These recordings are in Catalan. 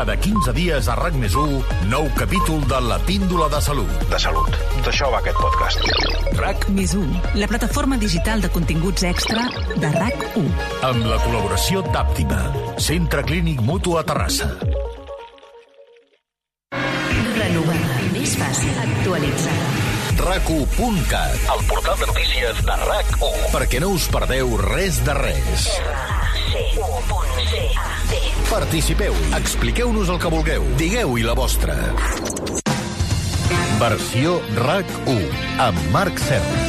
Cada 15 dies a RAC+1, nou capítol de La Píndola de Salut. De salut. D'això va aquest podcast. RAC+1, la plataforma digital de continguts extra de RAC1. Amb la col·laboració d'Àptima, Centre Clínic Mutu a Terrassa. Renovada, més fàcil, actualitzada. RAC1.cat, el portal de notícies de RAC1. Perquè no us perdeu res de res. RAC1.cat. Participeu, expliqueu-nos el que vulgueu, digueu-hi la vostra. Versió RAC1, amb Marc Serra.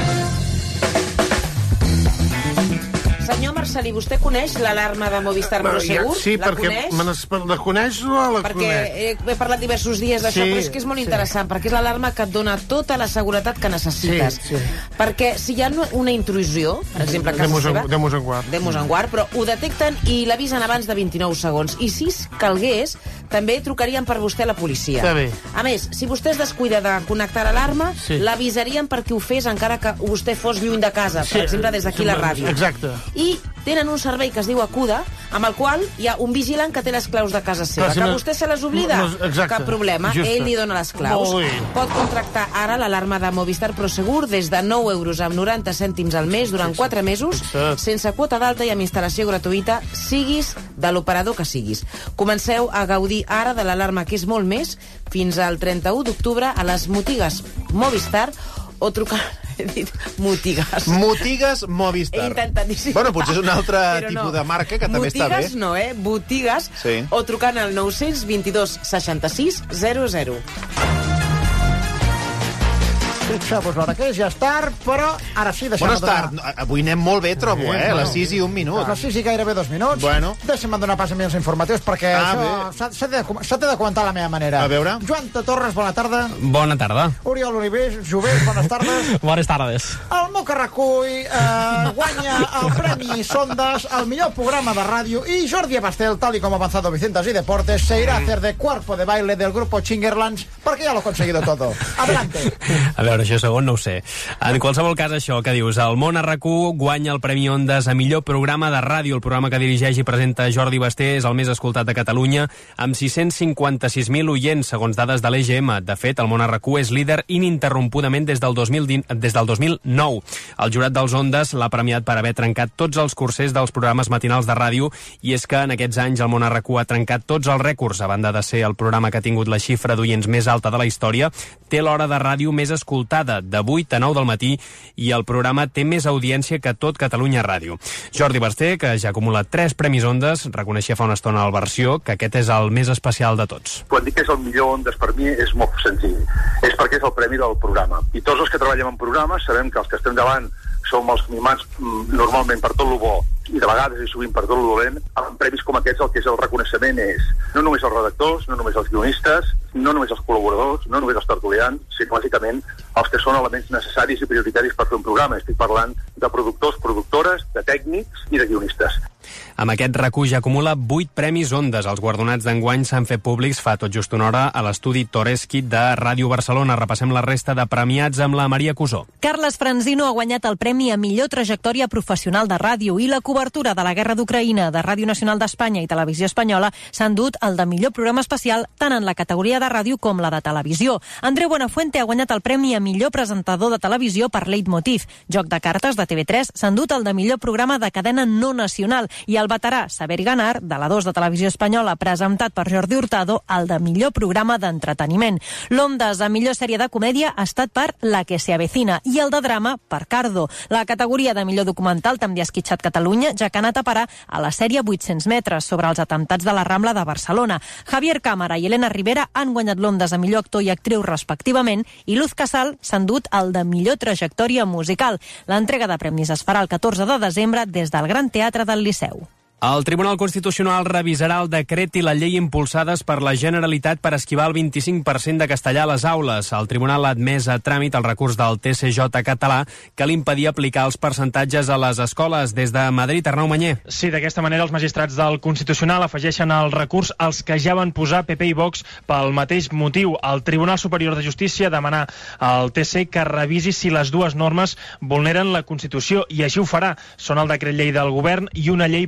Senyor Marcelí, vostè coneix l'alarma de Movistar Prosegur? Sí, perquè la coneix o la perquè conec? he parlat diversos dies d'això, però és que és molt interessant, perquè és l'alarma que et dona tota la seguretat que necessites. Sí. Perquè si hi ha una intrusió, per exemple, a casa seva... Demos en guard. Demos en guard, però ho detecten i l'avisen abans de 29 segons. I si calgués, també trucarien per vostè a la policia. Està bé. A més, si vostè es descuida de connectar l'alarma, l'avisarien perquè ho fes encara que vostè fos lluny de casa, per exemple, des d'aquí la ràdio. Exacte. I tenen un servei que es diu Acuda, amb el qual hi ha un vigilant que té les claus de casa seva. Que vostè se les oblida? Cap problema. Ell li dona les claus. Pot contractar ara l'alarma de Movistar Prosegur des de 9 euros amb 90 cèntims al mes durant 4 mesos, sense quota d'alta i amb instal·lació gratuïta, siguis de l'operador que siguis. Comenceu a gaudir ara de l'alarma, que és molt més, fins al 31 d'octubre a les botigues Movistar o trucar... He dit Motigues. Motigues Movistar. He intentat dir... Bueno, potser és un altre tipus de marca que també està bé. Motigues no, Botigues. Sí. O trucant al 922 66 00. Fixeu-vos l'hora que és, ja és tard, però ara sí, deixem-me donar... Avui anem molt bé, trobo, a les 6 i 1 minut. A les 6 i gairebé 2 minuts. Bueno. Deixem-me donar pas a mi els informatius, perquè s'ha de comentar a la meva manera. A veure. Joan Torres, bona tarda. Bona tarda. Oriol Oliver, Jovés, bones tardes. Bones tardes. El Moca Recull guanya el Premi Sondas al millor programa de ràdio i Jordi Abastel, tal y como avanzado Vicentas y Deportes, se irá a hacer de cuerpo de baile del grupo Chingerlands porque ya lo ha conseguido todo. Adelante. A veure, això segon no ho sé. En qualsevol cas, això que dius, el món a RAC1 guanya el Premi Ondas a millor programa de ràdio. El programa que dirigeix i presenta Jordi Basté és el més escoltat de Catalunya, amb 656.000 oients, segons dades de l'EGM. De fet, el món a RAC1 és líder ininterrompudament des del 2009. El jurat dels Ondas l'ha premiat per haver trencat tots els cursers dels programes matinals de ràdio, i és que en aquests anys el món a RAC1 ha trencat tots els rècords. A banda de ser el programa que ha tingut la xifra d'oients més alta de la història, té l'hora de ràdio més escoltada, de 8 a 9 del matí, i el programa té més audiència que tot Catalunya Ràdio. Jordi Basté, que ja ha acumulat 3 Premis Ondas, reconeixia fa una estona al Versió que aquest és el més especial de tots. Quan dic que és el millor Ondas per mi és molt senzill. És perquè és el premi del programa. I tots els que treballem en programes sabem que els que estem davant som els mimats normalment per tot lo bo i de vegades i sovint per tot lo dolent. Amb premis com aquests el que és el reconeixement és no només els redactors, no només els guionistes, no només els col·laboradors, no només els tertulians, sinó bàsicament els que són elements necessaris i prioritaris per fer un programa. Estic parlant de productors, productores, de tècnics i de guionistes. Amb aquest RAC1 ja acumula 8 Premis Ondas. Els guardonats d'enguany s'han fet públics fa tot just una hora a l'estudi Toreski de Ràdio Barcelona. Repassem la resta de premiats amb la Maria Cusó. Carles Franzino ha guanyat el Premi a millor trajectòria professional de ràdio i la cobertura de la Guerra d'Ucraïna de Ràdio Nacional d'Espanya i Televisió Espanyola s'han dut el de millor programa especial tant en la categoria de ràdio com la de televisió. Andreu Buenafuente ha guanyat el Premi a millor presentador de televisió per Leitmotiv. Joc de cartes de TV3 s'han dut el de millor programa de cadena no nacional i el veterà Saber Ganar, de la 2 de Televisió Espanyola, presentat per Jordi Hurtado, el de millor programa d'entreteniment. L'Ondas a millor sèrie de comèdia ha estat per La que se avecina i el de drama per Cardo. La categoria de millor documental també ha esquitxat Catalunya, ja que ha anat a parar a la sèrie 800 metres sobre els atemptats de la Rambla de Barcelona. Javier Cámara i Elena Rivera han guanyat l'Ondas a millor actor i actriu respectivament i Luz Casal s'han dut el de millor trajectòria musical. L'entrega de premis es farà el 14 de desembre des del Gran Teatre del Liceu. El Tribunal Constitucional revisarà el decret i la llei impulsades per la Generalitat per esquivar el 25% de castellà a les aules. El Tribunal ha admès a tràmit el recurs del TCJ català que l'impedia aplicar els percentatges a les escoles. Des de Madrid, Arnau Manyer. Sí, d'aquesta manera els magistrats del Constitucional afegeixen al recurs els que ja van posar PP i Vox pel mateix motiu. El Tribunal Superior de Justícia demanà al TC que revisi si les dues normes vulneren la Constitució i així ho farà. Són el decret llei del Govern i una llei posterior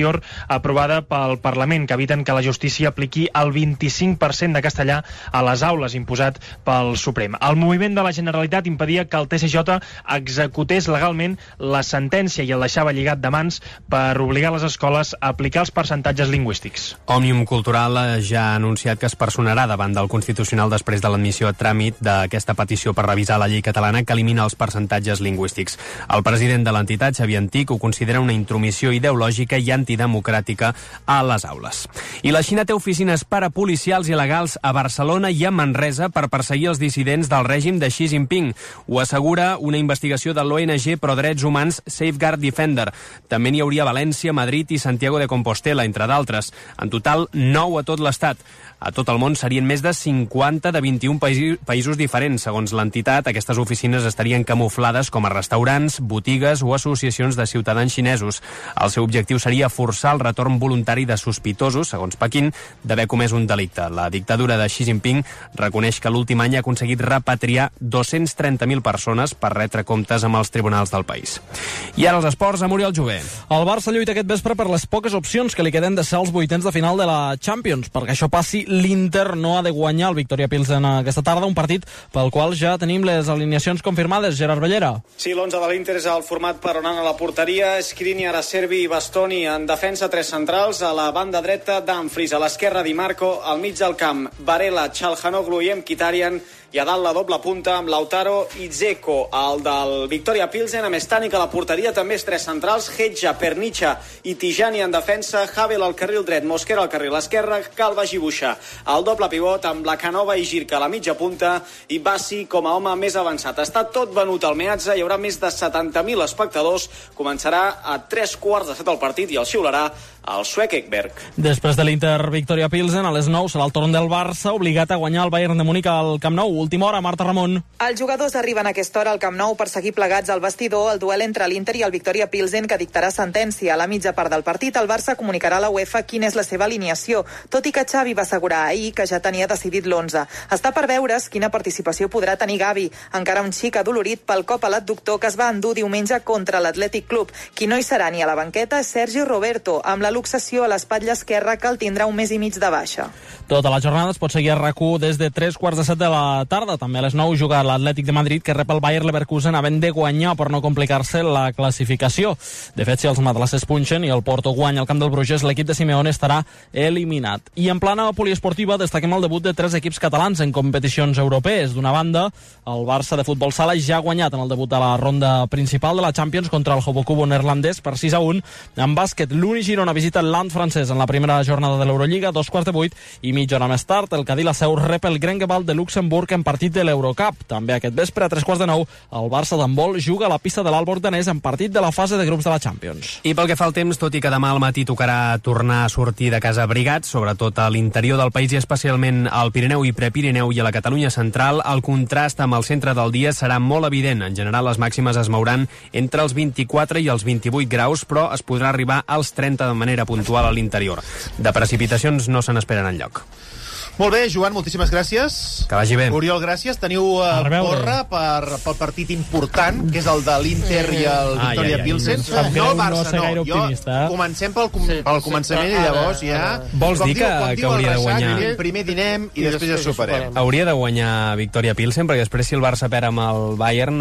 anterior aprovada pel Parlament, que eviten que la justícia apliqui el 25% de castellà a les aules imposat pel Suprem. El moviment de la Generalitat impedia que el TSJ executés legalment la sentència i el deixava lligat de mans per obligar les escoles a aplicar els percentatges lingüístics. Òmnium Cultural ja ha anunciat que es personarà davant del Constitucional després de l'admissió a tràmit d'aquesta petició per revisar la llei catalana que elimina els percentatges lingüístics. El president de l'entitat, Xavier Antich, ho considera una intromissió ideològica i antidemocràtica a les aules. I la Xina té oficines parapolicials il·legals a Barcelona i a Manresa per perseguir els dissidents del règim de Xi Jinping. Ho assegura una investigació de l'ONG Pro Drets Humans Safeguard Defender. També n'hi hauria a València, Madrid i Santiago de Compostela, entre d'altres. En total, 9 a tot l'estat. A tot el món serien més de 50 de 21 països diferents. Segons l'entitat, aquestes oficines estarien camuflades com a restaurants, botigues o associacions de ciutadans xinesos. El seu objectiu seria forçar el retorn voluntari de sospitosos, segons Pequín, d'haver comès un delicte. La dictadura de Xi Jinping reconeix que l'últim any ha aconseguit repatriar 230.000 persones per retre comptes amb els tribunals del país. I ara els esports amb Oriol Jové. El Barça lluita aquest vespre per les poques opcions que li queden de ser els vuitens de final de la Champions. Perquè això passi, l'Inter no ha de guanyar el Victoria Pilsen aquesta tarda, un partit pel qual ja tenim les alineacions confirmades. Gerard Bellera. Sí, l'11 de l'Inter és el format per Onana a la porteria, Skriniar, Acerbi i Bastoni en defensa, 3 centrals, a la banda dreta Dumfries, a l'esquerra Di Marco, al mig del camp Varela, Çalhanoğlu i Mkhitaryan, i a dalt la doble punta amb Lautaro i Dzeko. El del Victoria Pilsen, amb Stanic a la porteria, també és 3 centrals, Hedja, Pernicha i Tijani en defensa, Havel al carril dret, Mosquera al carril esquerre, Calva i Buixa. El doble pivot amb Lacanova i Girka a la mitja punta i Bassi com a home més avançat. Està tot venut al Meazza, hi haurà més de 70.000 espectadors. Començarà a 3:15 el partit i el xiularà el suec Ekberg. Després de l'Inter Victoria Pilsen, a les 9 serà el torn del Barça, obligat a guanyar el Bayern de Múnich al Camp Nou. Última hora, Marta Ramon. Els jugadors arriben a aquesta hora al Camp Nou per seguir plegats al vestidor el duel entre l'Inter i el Victoria Pilsen, que dictarà sentència. A la mitja part del partit, el Barça comunicarà a la UEFA quina és la seva alineació, tot i que Xavi va assegurar ahir que ja tenia decidit l'11. Està per veure's quina participació podrà tenir Gavi, encara un xic adolorit pel cop a l'adductor que es va endur diumenge contra l'Atlètic Club. Qui no hi serà ni a la banqueta és Sergi Roberto, amb la luxació a l'espatlla esquerra que el tindrà un mes i mig de baixa. Tota la jornada es pot seguir a RAC1 des de 3:15 de la tarda. També a les 9 juga l'Atlètic de Madrid, que rep el Bayer Leverkusen havent de guanyar per no complicar-se la classificació. De fet, si els madlasses punxen i el Porto guanya al camp del Bruges, l'equip de Simeone estarà eliminat. I en plana poliesportiva destaquem el debut de 3 equips catalans en competicions europees. D'una banda, el Barça de futbol sala ja ha guanyat en el debut a la ronda principal de la Champions contra el Hobokubo neerlandès per 6-1. En bàsquet, l'Uni Girona visita l'Ant francès en la primera jornada de l'Eurolliga, 2:15, i mitja hora més tard, el Cadí la Seu rep el Grengebald de Luxemburg en partit de l'Eurocup. També aquest vespre, a 3:15, el Barça d'handbol juga a la pista de l'Alborg danès en partit de la fase de grups de la Champions. I pel que fa al temps, tot i que demà al matí tocarà tornar a sortir de casa abrigats, sobretot a l'interior del país i especialment al Pirineu i Prepirineu i a la Catalunya central, el contrast amb el centre del dia serà molt evident. En general, les màximes es mouran entre els 24 i els 28 graus, però es podrà arribar als 30 de manera puntual a l'interior. De precipitacions no se n'esperen enlloc. Molt bé, Joan, moltíssimes gràcies. Que vagi bé. Oriol, gràcies. Teniu porra pel partit important, que és el de l'Inter i el Victoria Pilsen. No el Barça, no. Jo comencem pel començament i llavors ja... Vols dir que hauria de guanyar? Primer dinem i després ja superem. Hauria de guanyar Victoria Pilsen, perquè després si el Barça perd amb el Bayern...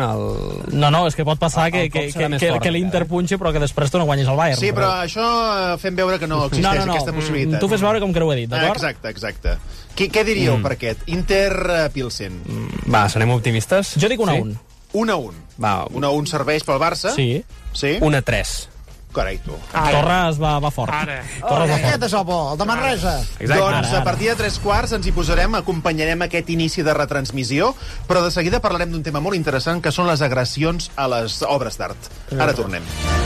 No, és que pot passar que l'Inter punxi però que després tu no guanyis el Bayern. Sí, però això fem veure que no existeix aquesta possibilitat. Tu fes veure com que no ho he dit, d'acord? Exacte. Què diríeu per aquest? Inter-Pilsen. Va, serem optimistes? Jo dic 1-1. 1-1. Va, 1-1 serveix pel Barça? Sí. 1-3. Carai, tu. Torres va fort. Aquest és el bo, el de Manresa. Doncs a partir de 3:15 ens hi posarem, acompanyarem aquest inici de retransmissió, però de seguida parlarem d'un tema molt interessant, que són les agressions a les obres d'art. Ara tornem.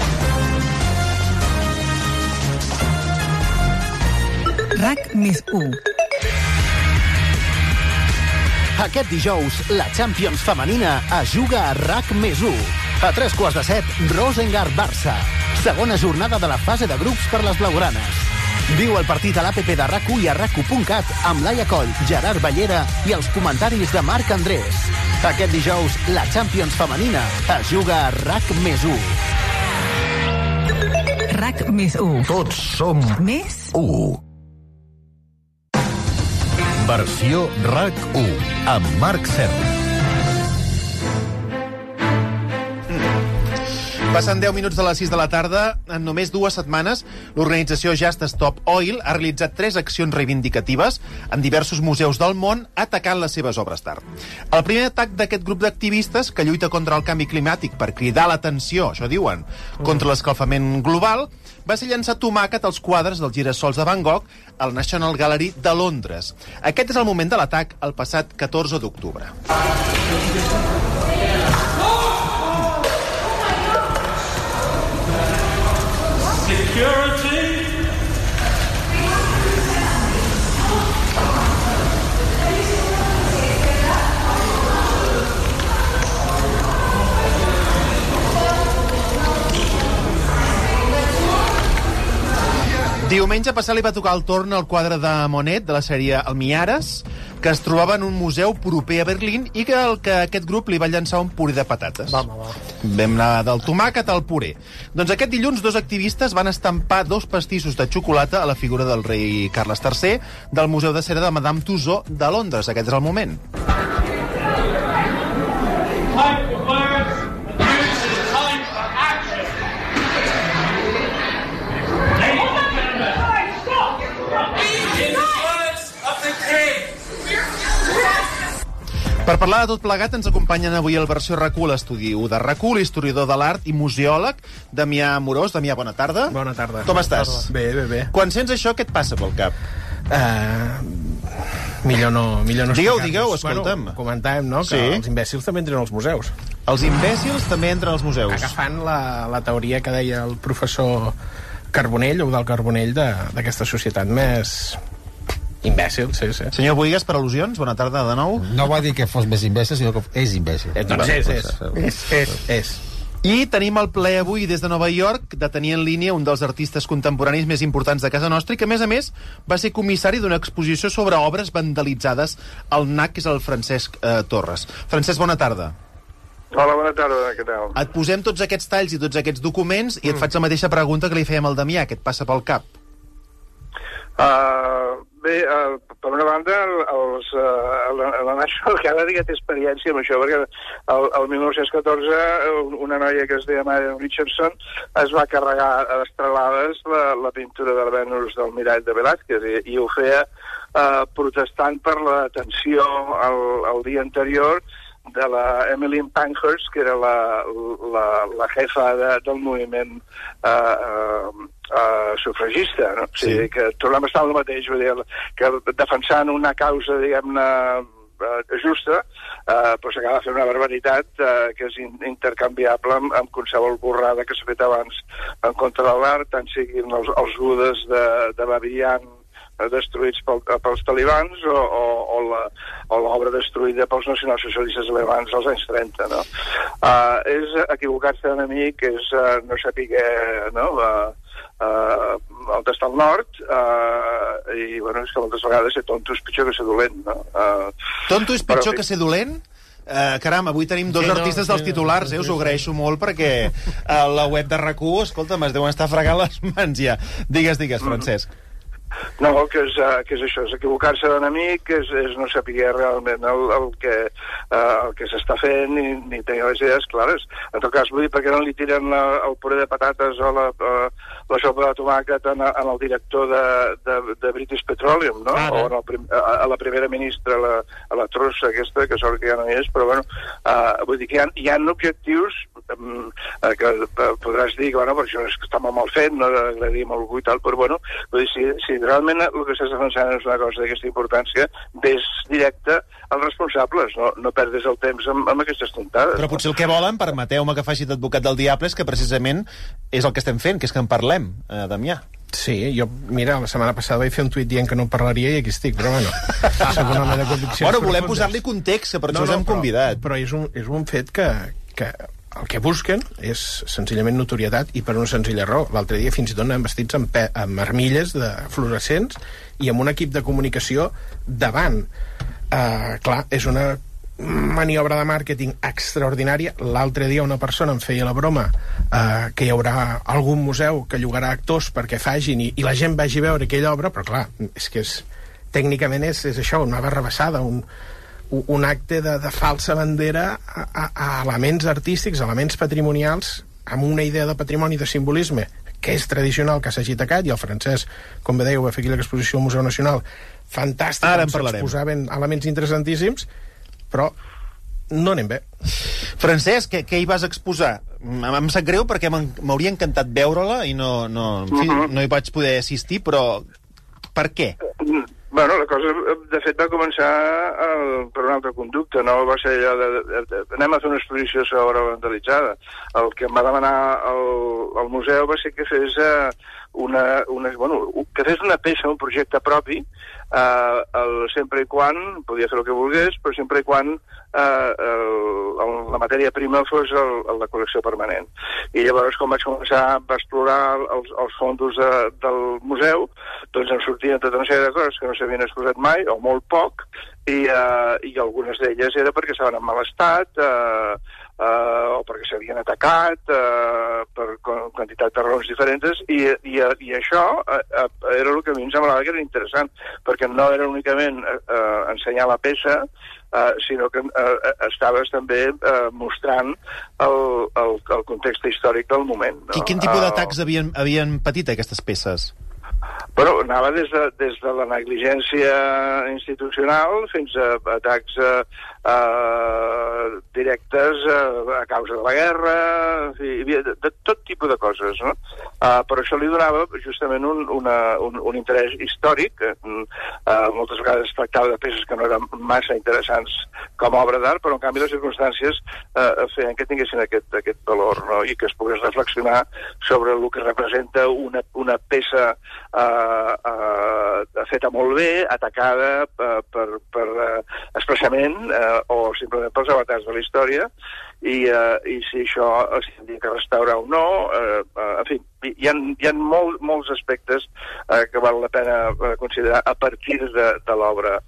RAC+1. Aquest dijous, la Champions femenina es juga a RAC+1. A 3:15, Rosengard-Barça. Segona jornada de la fase de grups per les blaugranes. Viu el partit a l'APP de RAC1 i a RAC1.cat amb Laia Coll, Gerard Bellera i els comentaris de Marc Andrés. Aquest dijous, la Champions femenina es juga a RAC+1. RAC més 1. Tots som més 1. Versió RAC 1 amb Marc Serra. Passen 10 minuts de les 6 de la tarda. En només 2 setmanes, l'organització Just Stop Oil ha realitzat 3 accions reivindicatives en diversos museus del món atacant les seves obres d'art. El primer atac d'aquest grup d'activistes que lluita contra el canvi climàtic per cridar l'atenció, això diuen, contra l'escalfament global, va ser llançar tomàquet als quadres dels girassols de Van Gogh al National Gallery de Londres. Aquest és el moment de l'atac el passat 14 d'octubre. Security. Diumenge passat li va tocar el torn al quadre de Monet, de la sèrie El Miares, que es trobava en un museu proper a Berlín i que aquest grup li va llançar un puré de patates. Va. Vam anar del tomàquet al puré. Doncs aquest dilluns 2 activistes van estampar 2 pastissos de xocolata a la figura del rei Carles III del Museu de Cera de Madame Tussauds de Londres. Aquest és el moment. Per parlar de tot plegat ens acompanyen avui al Versió RAC1 a l'estudi 1 de RAC1, l'historiador de l'art i museòleg Damià Morós. Damià, bona tarda. Bona tarda. Com estàs? Bé. Quan sents això, què et passa pel cap? Millor no Digueu, escolta'm. Bueno, comentàvem, no?, que els imbècils també entren als museus. Els imbècils també entren als museus. Agafant la teoria que deia el professor Carbonell, o del Carbonell, d'aquesta societat més imbècil, sí. Senyor Boigas, per al·lusions, bona tarda de nou. No va dir que fos més imbècil, sinó que és imbècil. Doncs és. I tenim el plaer avui des de Nova York de tenir en línia un dels artistes contemporanis més importants de casa nostra i que, a més, va ser comissari d'una exposició sobre obres vandalitzades al NAC, que és el Francesc Torres. Francesc, bona tarda. Hola, bona tarda, què tal? Et posem tots aquests talls i tots aquests documents i et faig la mateixa pregunta que li fèiem al Damià, què et passa pel cap? Bé, per una banda, la National Gallery té experiència amb això, perquè el 1914 una noia que es deia Marian Richardson es va carregar a estrelades la pintura de la Venus del Mirall de Velázquez i ho feia protestant per la detenció el dia anterior de la Emmeline Pankhurst, que era la jefa del moviment sufragista, no? Sí. O sigui, que tornem a estar el mateix, vull dir, que defensant una causa, diguem-ne, justa, però s'acaba fent una barbaritat que és intercanviable amb qualsevol borrada que s'ha fet abans en contra de l'art, tant siguin els budes de Babiyan destruïts pels talibans o l'obra destruïda pels nacionalsocialistes alemans als anys 30, no? És equivocar-se d'enemic, és no saber on està el nord i, bueno, és que moltes vegades ser tonto és pitjor que ser dolent, no? Tonto és pitjor que ser dolent? Caram, avui tenim dos artistes dels titulars, us ho agraeixo molt perquè a la web de RAC1, escolta'm, es deuen estar fregant les mans ja. Digues, Francesc. No, que és això, és equivocar-se d'enemic, és no saber realment el que s'està fent ni tenir les idees clares. En tot cas, vull dir, per què no li tiren el puré de patates o la sopa de tomàquet al director de British Petroleum, no? O a la primera ministra, a la Truss aquesta, que sort que ja no hi és, però bueno, vull dir que hi ha objectius que podràs dir que, bueno, per això és que està molt mal fet, no agradaria molt algú i tal, però bueno, vull dir, si realment el que estàs defensant és una cosa d'aquesta importància, ves directe als responsables, no perdis el temps amb aquestes tontades. Però potser el que volen, permeteu-me que faci d'advocat del diable, és que precisament és el que estem fent, que és que en parlem, Damià. Sí, jo, mira, la setmana passada vaig fer un tuit dient que no parlaria i aquí estic, però bueno, segon home de conviccions. Bueno, volem posar-li context, que per això us hem convidat. Però és un fet que el que busquen és senzillament notorietat i per una senzilla raó. L'altre dia fins i tot anàvem vestits amb armilles de fluorescents i amb un equip de comunicació davant. Clar, és una maniobra de màrqueting extraordinària. L'altre dia una persona em feia la broma que hi haurà algun museu que llogarà actors perquè facin i la gent vagi a veure aquella obra, però clar, és que tècnicament és això, una barrabassada, un acte de falsa bandera a elements artístics, elements patrimonials, amb una idea de patrimoni, de simbolisme, que és tradicional, que s'hagi tacat, i el Francesc, com bé dèieu, va fer aquí l'exposició al Museu Nacional, fantàstic, ara en parlarem. S'exposaven elements interessantíssims, però no anem bé. Francesc, què hi vas exposar? Em sap greu perquè m'hauria encantat veure-la i no hi vaig poder assistir, però per què? Bueno, la cosa, de fet, va començar per una altra conducta, no va ser allò de anem a fer una exposició sobre vandalitzada. El que em va demanar el museu va ser que fes que fes una peça, un projecte propi, sempre i quan, podia fer el que volgués, però sempre i quan la matèria prima fos la col·lecció permanent. I llavors, quan vaig començar a explorar els fondos del museu, doncs em sortien tota una sèrie de coses que no s'havien exposat mai, o molt poc, i algunes d'elles era perquè estaven en mal estat, o perquè s'havien atacat, per quantitat de raons diferents, i això era el que a mi em semblava que era interessant, perquè no era únicament ensenyar la peça, sinó que estaves també mostrant el context històric del moment. No? Quin tipus d'atacs havien patit aquestes peces? Bueno, anava des de la negligència institucional fins a atacs directes a causa de la guerra, de tot tipus de coses, no? Però això li donava justament un interès històric. Moltes vegades es tractava de peces que no eren massa interessants com a obra d'art, però en canvi les circumstàncies feien que tinguessin aquest valor, no? I que es pogués reflexionar sobre el que representa una peça feta molt bé, atacada expressament o simplement pels avatars de la història, i si això s'havia de restaurar o no. En fi, hi ha molts aspectes que val la pena considerar a partir de l'obra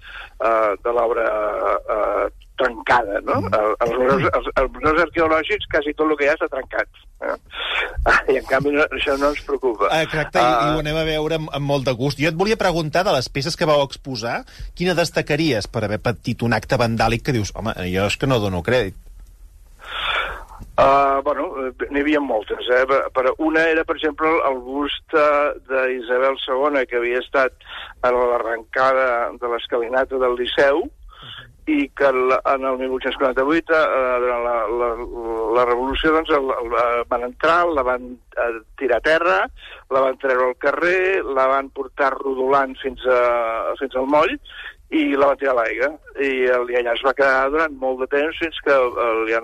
trencada, no? Els museus arqueològics quasi tot el que hi ha està trencat. I en canvi això no ens preocupa. Exacte, i ho anem a veure amb molt de gust. Jo et volia preguntar, de les peces que vau exposar, quina destacaries per haver patit un acte vandàlic que dius, home, jo és que no dono crèdit? N'hi havia moltes. Però una era, per exemple, el bust d'Isabel II, que havia estat a l'arrencada de l'escalinata del Liceu, i que en el 1848, durant la revolució, doncs, van entrar, la van tirar a terra, la van treure al carrer, la van portar rodolant fins al moll, i la van tirar a l'aigua. I allà es va quedar durant molt de temps, fins que ja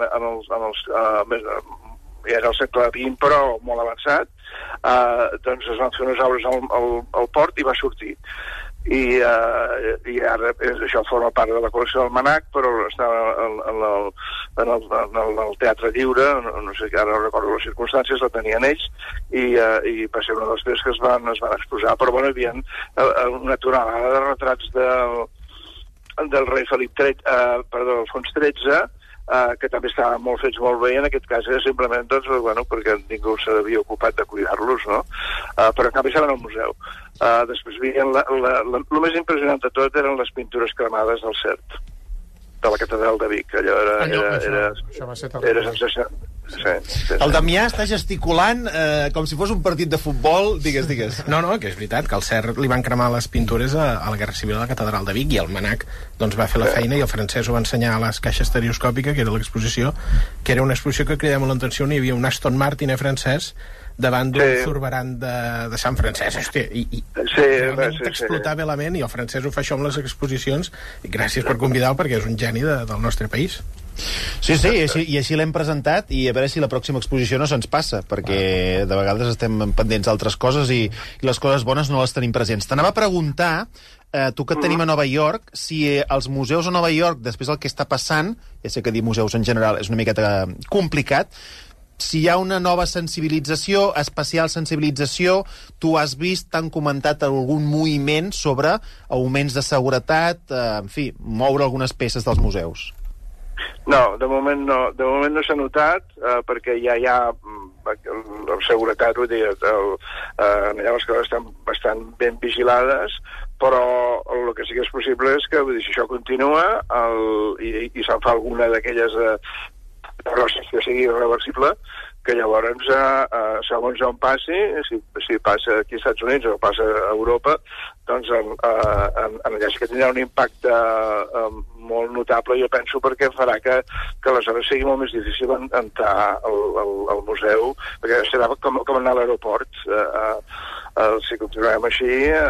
era el segle XX, però molt avançat, doncs es van fer unes obres al port i va sortir. I ara això forma part de la col·lecció del Manac, però està en el Teatre Lliure, no sé, ara no recordo les circumstàncies, la tenien ells, i va ser una de les peces que es van exposar. Però bueno, hi havia una tonelada de retrats del rei Felip Alfons XIII, que també estaven molt fets molt bé, i en aquest cas era simplement, doncs, perquè ningú s'havia ocupat de cuidar-los, no? Però en canvi estaven al museu. Després el més impressionant de tot eren les pintures cremades del Cert, de la catedral de Vic. Allò era sensacional. Sí. El Damià està gesticulant com si fos un partit de futbol. Digues. No, que és veritat, que al Cert li van cremar les pintures a la Guerra Civil a la catedral de Vic, i el Manac doncs, va fer la feina, i el Francesc ho va ensenyar a les caixes estereoscòpica, que era l'exposició, que era una exposició que cridava molt l'atenció. Hi havia un Aston Martin francès davant d'un Zurbarán de Sant Francesc, hòstia, i realment t'explotava la ment, i el Francesc ho fa això amb les exposicions, i gràcies per convidar-lo, perquè és un geni del nostre país. Sí, i així l'hem presentat, i a veure si la pròxima exposició no se'ns passa, perquè de vegades estem pendents d'altres coses i les coses bones no les tenim presents. T'anava a preguntar, tu que et tenim a Nova York, si els museus a Nova York, després del que està passant, ja sé que dir museus en general és una miqueta complicat, si hi ha una nova sensibilització, especial sensibilització, tu has vist, t'han comentat algun moviment sobre augments de seguretat, en fi, moure algunes peces dels museus? No, de moment no s'ha notat, perquè ja hi ha la seguretat, vull dir, allà les coses estan bastant ben vigilades, però el que sí que és possible és que, vull dir, si això continua i se'n fa alguna d'aquelles roses que sigui irreversible, que llavors, segons on passi, si passa aquí als Estats Units o passa a Europa, doncs allà sí que tindrà un impacte molt notable, jo penso, perquè farà que aleshores sigui molt més difícil entrar al museu, perquè serà com anar a l'aeroport. Si continuem així,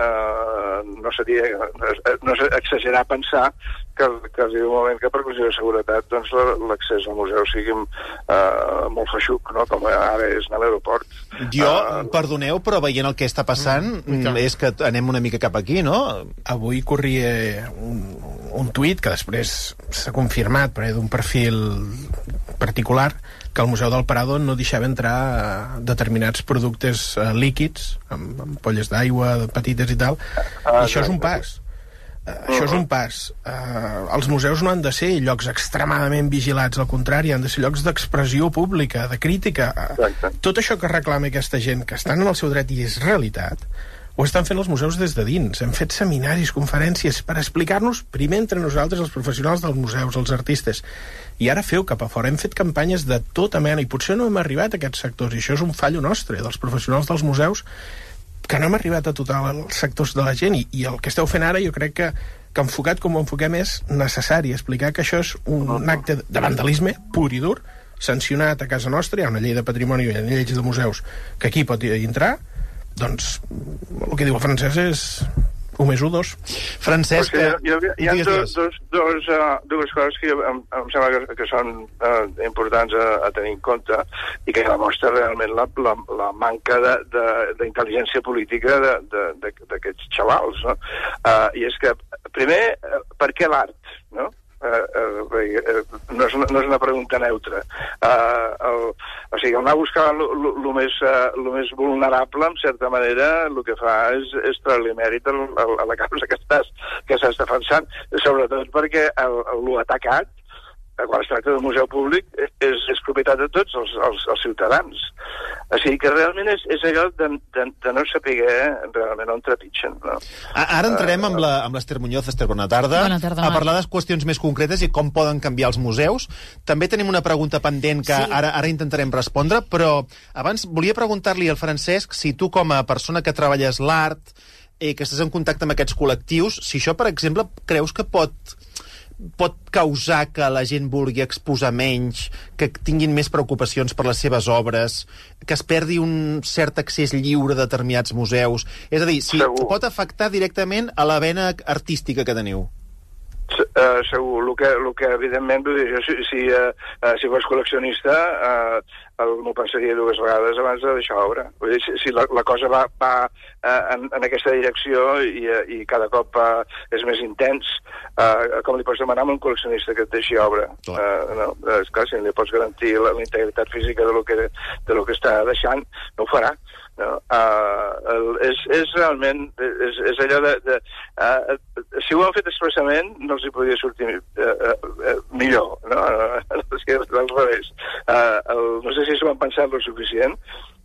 no és exagerar pensar que arribi un moment que per qüestió de seguretat doncs l'accés al museu sigui molt feixuc, no? Com ara és anar a l'aeroport. Jo, perdoneu, però veient el que està passant, és que anem una mica cap aquí, no? Avui corria un tuit que després s'ha confirmat, però d'un perfil particular, que el Museu del Prado no deixava entrar determinats productes líquids, amb ampolles d'aigua petites i tal, i això és un pas. Això és un pas. Els museus no han de ser llocs extremadament vigilats, al contrari, han de ser llocs d'expressió pública, de crítica. Tot això que reclama aquesta gent, que estan en el seu dret i és realitat, ho estan fent els museus des de dins. Hem fet seminaris, conferències, per explicar-nos primer entre nosaltres, els professionals dels museus, els artistes, i ara feu cap a fora. Hem fet campanyes de tota mena, i potser no hem arribat a aquests sectors, i això és un fallo nostre, dels professionals dels museus, que no hem arribat a tots els sectors de la gent, i el que esteu fent ara jo crec que enfocat com ho enfoquem és necessari explicar que això és un acte de vandalisme pur i dur, sancionat a casa nostra. Hi ha una llei de patrimoni i una llei de museus que aquí pot entrar. Doncs el que diu el Francesc és 1 més 1, 2. Francesc, hi ha dues coses que em sembla que són importants a tenir en compte i que demostra realment la manca d'intel·ligència política d'aquests xavals, no? I és que, primer, per què l'art, no? No és una pregunta neutra. O sigui, anar a buscar el més vulnerable, en certa manera, el que fa és treure-li mèrit a la causa que estàs defensant, sobretot perquè lo atacat, quan es tracta d'un museu públic, és propietat de tots els ciutadans. O sigui que realment és allò de no saber realment on trepitgen. No? Ara entrarem amb l'Ester Muñoz. Ester, bona tarda. Bona tarda, a parlar de qüestions més concretes i com poden canviar els museus. També tenim una pregunta pendent que ara intentarem respondre, però abans volia preguntar-li al Francesc si tu, com a persona que treballes l'art, que estàs en contacte amb aquests col·lectius, si això, per exemple, creus que pot causar que la gent vulgui exposar menys, que tinguin més preocupacions per les seves obres, que es perdi un cert accés lliure a determinats museus. És a dir, si pot afectar directament a la vena artística que teniu. Segur. El que evidentment, si fos col·leccionista, m'ho pensaria 2 vegades abans de deixar obra. Si la cosa va en aquesta direcció i cada cop és més intens, com li pots demanar a un col·leccionista que et deixi obra? No? Esclar, si li pots garantir la integritat física de lo que està deixant, no ho farà. No? És realment és allò de si ho han fet expressament no els hi podria sortir millor, no? Al revés. No sé si s'ho han pensat lo suficient,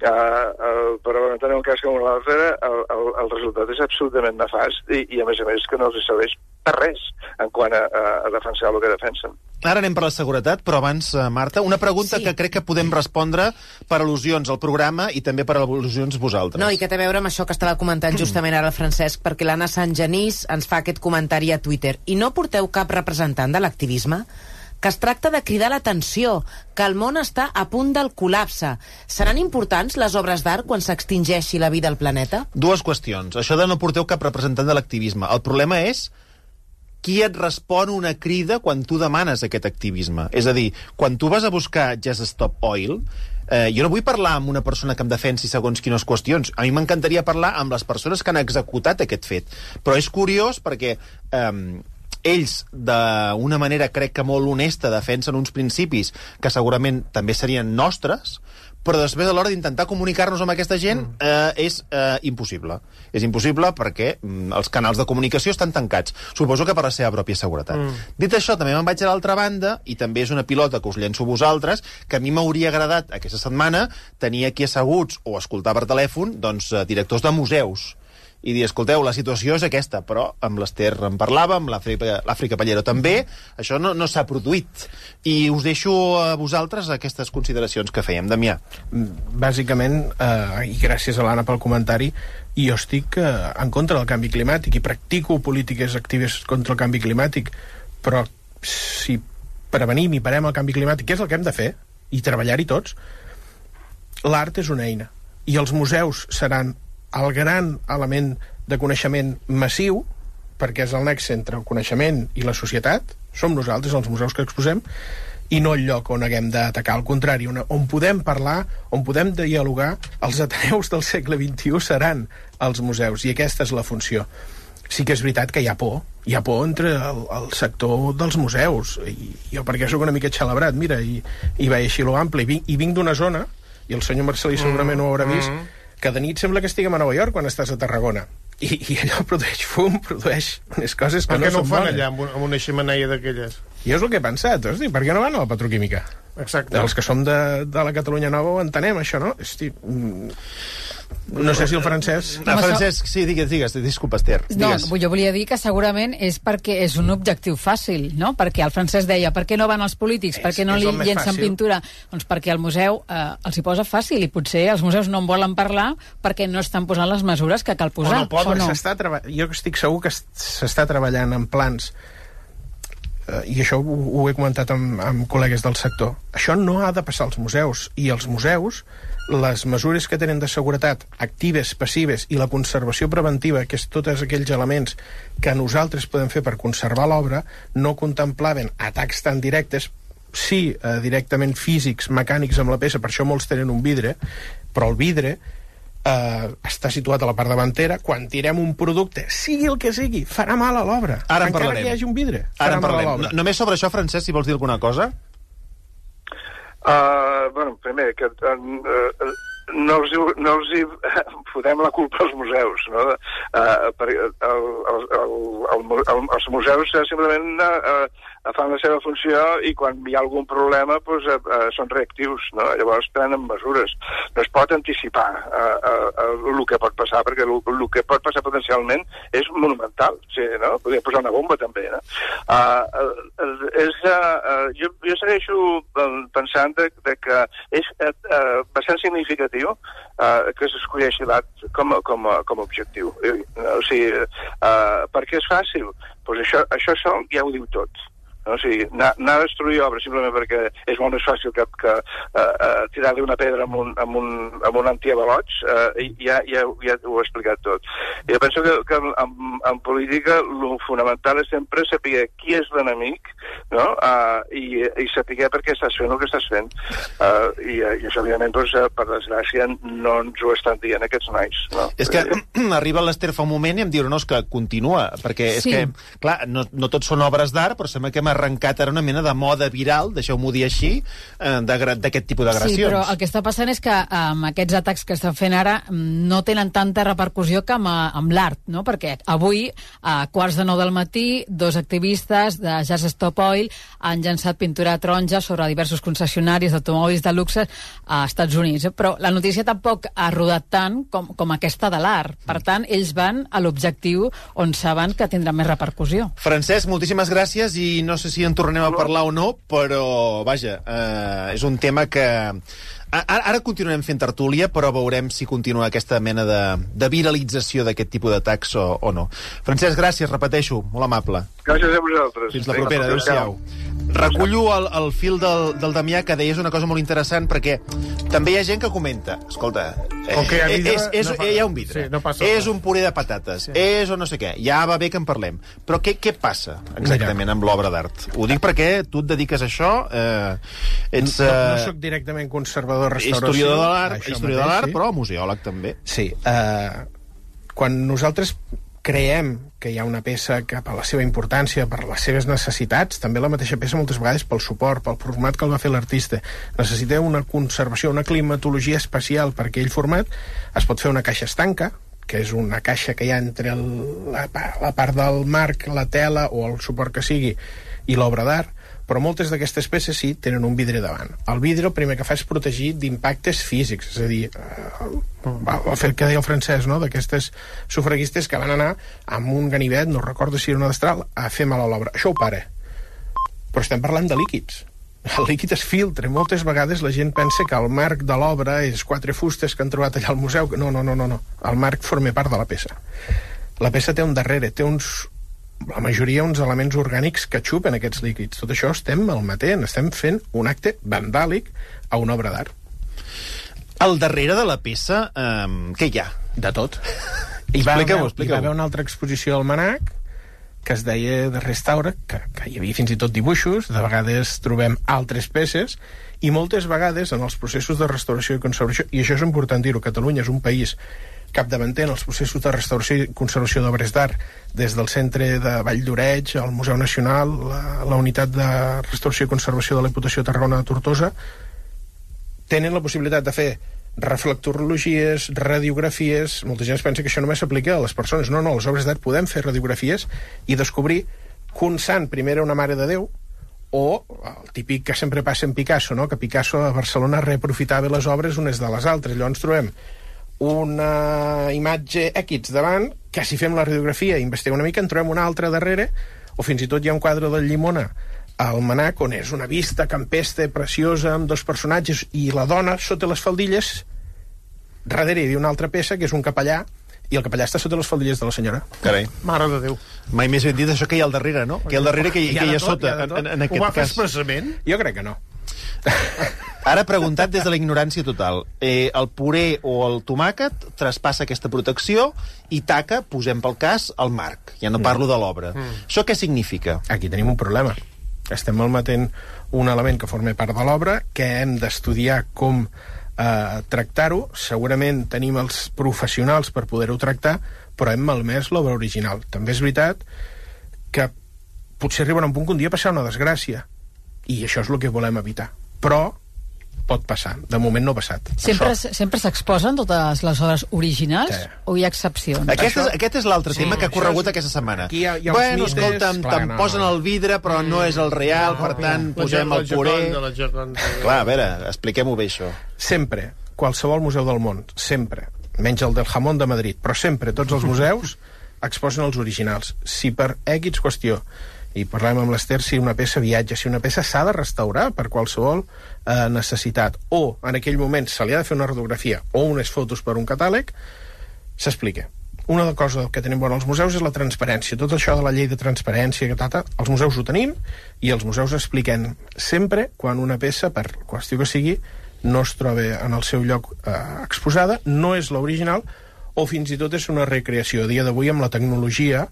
però en un cas com l'altre el resultat és absolutament nefast i a més que no els serveix per res en quant a defensar el que defensen. Ara anem per la seguretat, però abans, Marta, una pregunta que crec que podem respondre per al·lusions al programa i també per al·lusions vosaltres. No, i que té a veure amb això que estava comentant justament ara el Francesc, perquè l'Anna Sant Genís ens fa aquest comentari a Twitter. I no porteu cap representant de l'activisme? Que es tracta de cridar l'atenció, que el món està a punt del col·lapse. Seran importants les obres d'art quan s'extingeixi la vida al planeta? 2 qüestions. Això de no porteu cap representant de l'activisme. El problema és qui et respon una crida quan tu demanes aquest activisme. És a dir, quan tu vas a buscar Just Stop Oil, jo no vull parlar amb una persona que em defensi segons quines qüestions. A mi m'encantaria parlar amb les persones que han executat aquest fet. Però és curiós perquè ells, d'una manera crec que molt honesta, defensen uns principis que segurament també serien nostres, però després a l'hora d'intentar comunicar-nos amb aquesta gent és impossible. És impossible perquè els canals de comunicació estan tancats. Suposo que per la seva pròpia seguretat. Dit això, també me'n vaig a l'altra banda, i també és una pilota que us llenço a vosaltres, que a mi m'hauria agradat aquesta setmana tenir aquí asseguts o escoltar per telèfon directors de museus i dir, escolteu, la situació és aquesta, però amb l'Ester en parlava, amb l'Àfrica Pallero també, això no s'ha produït. I us deixo a vosaltres aquestes consideracions que fèiem. Damià. Bàsicament, i gràcies a l'Anna pel comentari, jo estic en contra del canvi climàtic i practico polítiques actives contra el canvi climàtic, però si prevenim i parem el canvi climàtic, què és el que hem de fer? I treballar-hi tots. L'art és una eina, i els museus seran el gran element de coneixement massiu, perquè és el nexe entre el coneixement i la societat, som nosaltres, els museus que exposem, i no el lloc on haguem d'atacar, al contrari, on podem parlar, on podem dialogar, els ateneus del segle XXI seran els museus, i aquesta és la funció. Sí que és veritat que hi ha por entre el sector dels museus, i jo perquè sóc una mica xalabrat, mira, i veig així lo ample, i vinc d'una zona, i el senyor Marcelí segurament ho haurà vist, que de nit sembla que estiguem a Nova York quan estàs a Tarragona. I allò produeix fum, produeix unes coses que no són bones. Per què no ho fan allà amb una xemeneia d'aquelles? Jo és el que he pensat, hosti, per què no van a la petroquímica? Exacte. Els que som de la Catalunya Nova ho entenem, això, no? Hosti, no sé si el Francesc... Francesc, sí, digues, disculpa, Ester. No, jo volia dir que segurament és perquè és un objectiu fàcil, no? Perquè el Francesc deia, per què no van els polítics? Per què no li llencen pintura? Doncs perquè el museu els hi posa fàcil, i potser els museus no en volen parlar perquè no estan posant les mesures que cal posar. O no. Jo estic segur que s'està treballant en plans, i això ho he comentat amb col·legues del sector. Això no ha de passar als museus, i els museus, les mesures que tenen de seguretat actives, passives, i la conservació preventiva, que és tots aquells elements que nosaltres podem fer per conservar l'obra, no contemplaven atacs tan directes, sí, directament físics, mecànics amb la peça, per això molts tenen un vidre, però el vidre està situat a la part davantera. Quan tirem un producte, sigui el que sigui, farà mal a l'obra. Ara en parlem. Encara que hi hagi un vidre, farà mal a l'obra. Només sobre això, Francesc, si vols dir alguna cosa? Bueno, primer, que no els hi fotem la culpa als museus, no? Els museus simplement fan la seva funció, i quan hi ha algun problema són reactius, no? Llavors prenen mesures. No es pot anticipar el que pot passar, perquè el que pot passar potencialment és monumental, sí, no? Podria posar una bomba també, no? Jo segueixo pensant que és bastant significatiu que s'escolleixi l'art com a objectiu. O sigui, per què és fàcil? Doncs això sol ja ho diu tot. No? O sigui, anar a destruir obres simplement perquè és molt més fàcil que tirar-li una pedra amb un antiavalots, ja ho he explicat tot. Jo penso que en política el fonamental és sempre saber qui és l'enemic, no? I saber per què estàs fent el que estàs fent. I això, òbviament, per desgràcia, no ens ho estan dient aquests nois. No? És que arriba l'Ester fa un moment i em diu, no, és que continua, perquè és que, clar, no tots són obres d'art, però sembla que hem arrencat ara una mena de moda viral, deixeu-m'ho dir així, d'aquest tipus d'agressions. Sí, però el que està passant és que amb aquests atacs que estan fent ara no tenen tanta repercussió que amb l'art, no? Perquè avui, a 8:45 del matí, 2 activistes de Just Stop Oil han llançat pintura taronja sobre diversos concessionaris d'automòbils de luxe a Estats Units, però la notícia tampoc ha rodat tant com aquesta de l'art. Per tant, ells van a l'objectiu on saben que tindrà més repercussió. Francesc, moltíssimes gràcies, i no sé si en tornem a parlar o no, però, vaja, és un tema que... Ara continuarem fent tertúlia, però veurem si continua aquesta mena de viralització d'aquest tipus d'atacs o no. Francesc, gràcies, repeteixo, molt amable. Gràcies a vosaltres. Fins la propera, adéu-siau. Recullo el fil del Damià, que deies una cosa molt interessant, perquè també hi ha gent que comenta, escolta, hi ha un vidre, és un puré de patates, és o no sé què, ja va bé que en parlem. Però què passa exactament amb l'obra d'art? Ho dic perquè tu et dediques a això, no soc directament conservador, restauració, historiador de l'art, però museòleg també. Sí, quan nosaltres creiem que hi ha una peça que per la seva importància, per les seves necessitats, també la mateixa peça moltes vegades pel suport, pel format que el va fer l'artista, necessita una conservació, una climatologia especial per aquell format. Es pot fer una caixa estanca, que és una caixa que hi ha entre la part del marc, la tela o el suport que sigui i l'obra d'art, però moltes d'aquestes peces sí tenen un vidre davant. El vidre el primer que fa és protegir d'impactes físics, és a dir, el fet que deia el francès, no?, d'aquestes sufragistes que van anar amb un ganivet, no recordo si era una destral, a fer mal a l'obra. Això ho para. Però estem parlant de líquids. El líquid es filtra. Moltes vegades la gent pensa que el marc de l'obra és 4 fustes que han trobat allà al museu. No. El marc forma part de la peça. La peça té un darrere, té la majoria uns elements orgànics que xupen aquests líquids. Tot això estem malmetent, estem fent un acte vandàlic a una obra d'art. Al darrere de la peça, què hi ha? De tot. Expliqueu-ho. Hi va haver una altra exposició al MNAC que es deia de Restaura, que hi havia fins i tot dibuixos, de vegades trobem altres peces, i moltes vegades en els processos de restauració i conservació, i això és important dir-ho, Catalunya és un país capdavanter en els processos de restauració i conservació d'obres d'art, des del centre de Vall d'Oreig, el Museu Nacional, la unitat de restauració i conservació de la Diputació de Tarragona de Tortosa, tenen la possibilitat de fer reflectorologies, radiografies. Molta gent es pensa que això només s'aplica a les persones. No, les obres d'art podem fer radiografies i descobrir que un sant primer era una mare de Déu, o el típic que sempre passa en Picasso, no?, que Picasso a Barcelona reaprofitava les obres unes de les altres. Llavors trobem una imatge X davant, que si fem la radiografia i investiguem una mica en trobem una altra darrere, o fins i tot hi ha un quadre del Llimona al MNAC on és una vista campestre preciosa amb 2 personatges i la dona sota les faldilles. Darrere hi havia una altra peça que és un capellà i el capellà està sota les faldilles de la senyora. Carai. Mare de Déu. Mai més ben dit això que hi ha al darrere, no? Que hi ha al darrere, que hi ha sota, en aquest cas. Ho va fer expressament? Jo crec que no. Ara preguntat des de la ignorància total. El puré o el tomàquet traspassa aquesta protecció i taca, posem pel cas, el marc. Ja no parlo de l'obra. Això què significa? Aquí tenim un problema. Estem malmetent un element que forma part de l'obra, que hem d'estudiar com tractar-ho. Segurament tenim els professionals per poder-ho tractar, però hem malmès l'obra original. També és veritat que potser arribarà un punt que un dia passarà una desgràcia, i això és el que volem evitar. Però pot passar. De moment no ha passat. Sempre s'exposen totes les obres originals, sí, o hi ha excepcions? Aquest és l'altre tema que ha corregut aquesta setmana. Bueno, escolta'm, te'n posen el vidre, però no és el real, per tant, posem el puré. Clar, a veure, expliquem-ho bé, això. Sempre, qualsevol museu del món, sempre, menys el del Jamón de Madrid, però sempre, tots els museus exposen els originals. Si per X qüestió, i parlem amb l'Ester, si una peça viatja, si una peça s'ha de restaurar per qualsevol necessitat, o en aquell moment se li ha de fer una radiografia o unes fotos per un catàleg, s'explica. Una cosa que tenim bona als museus és la transparència. Tot això de la llei de transparència, els museus ho tenim, i els museus expliquem sempre quan una peça, per qüestió que sigui, no es troba en el seu lloc exposada, no és l'original, o fins i tot és una recreació. A dia d'avui, amb la tecnologia,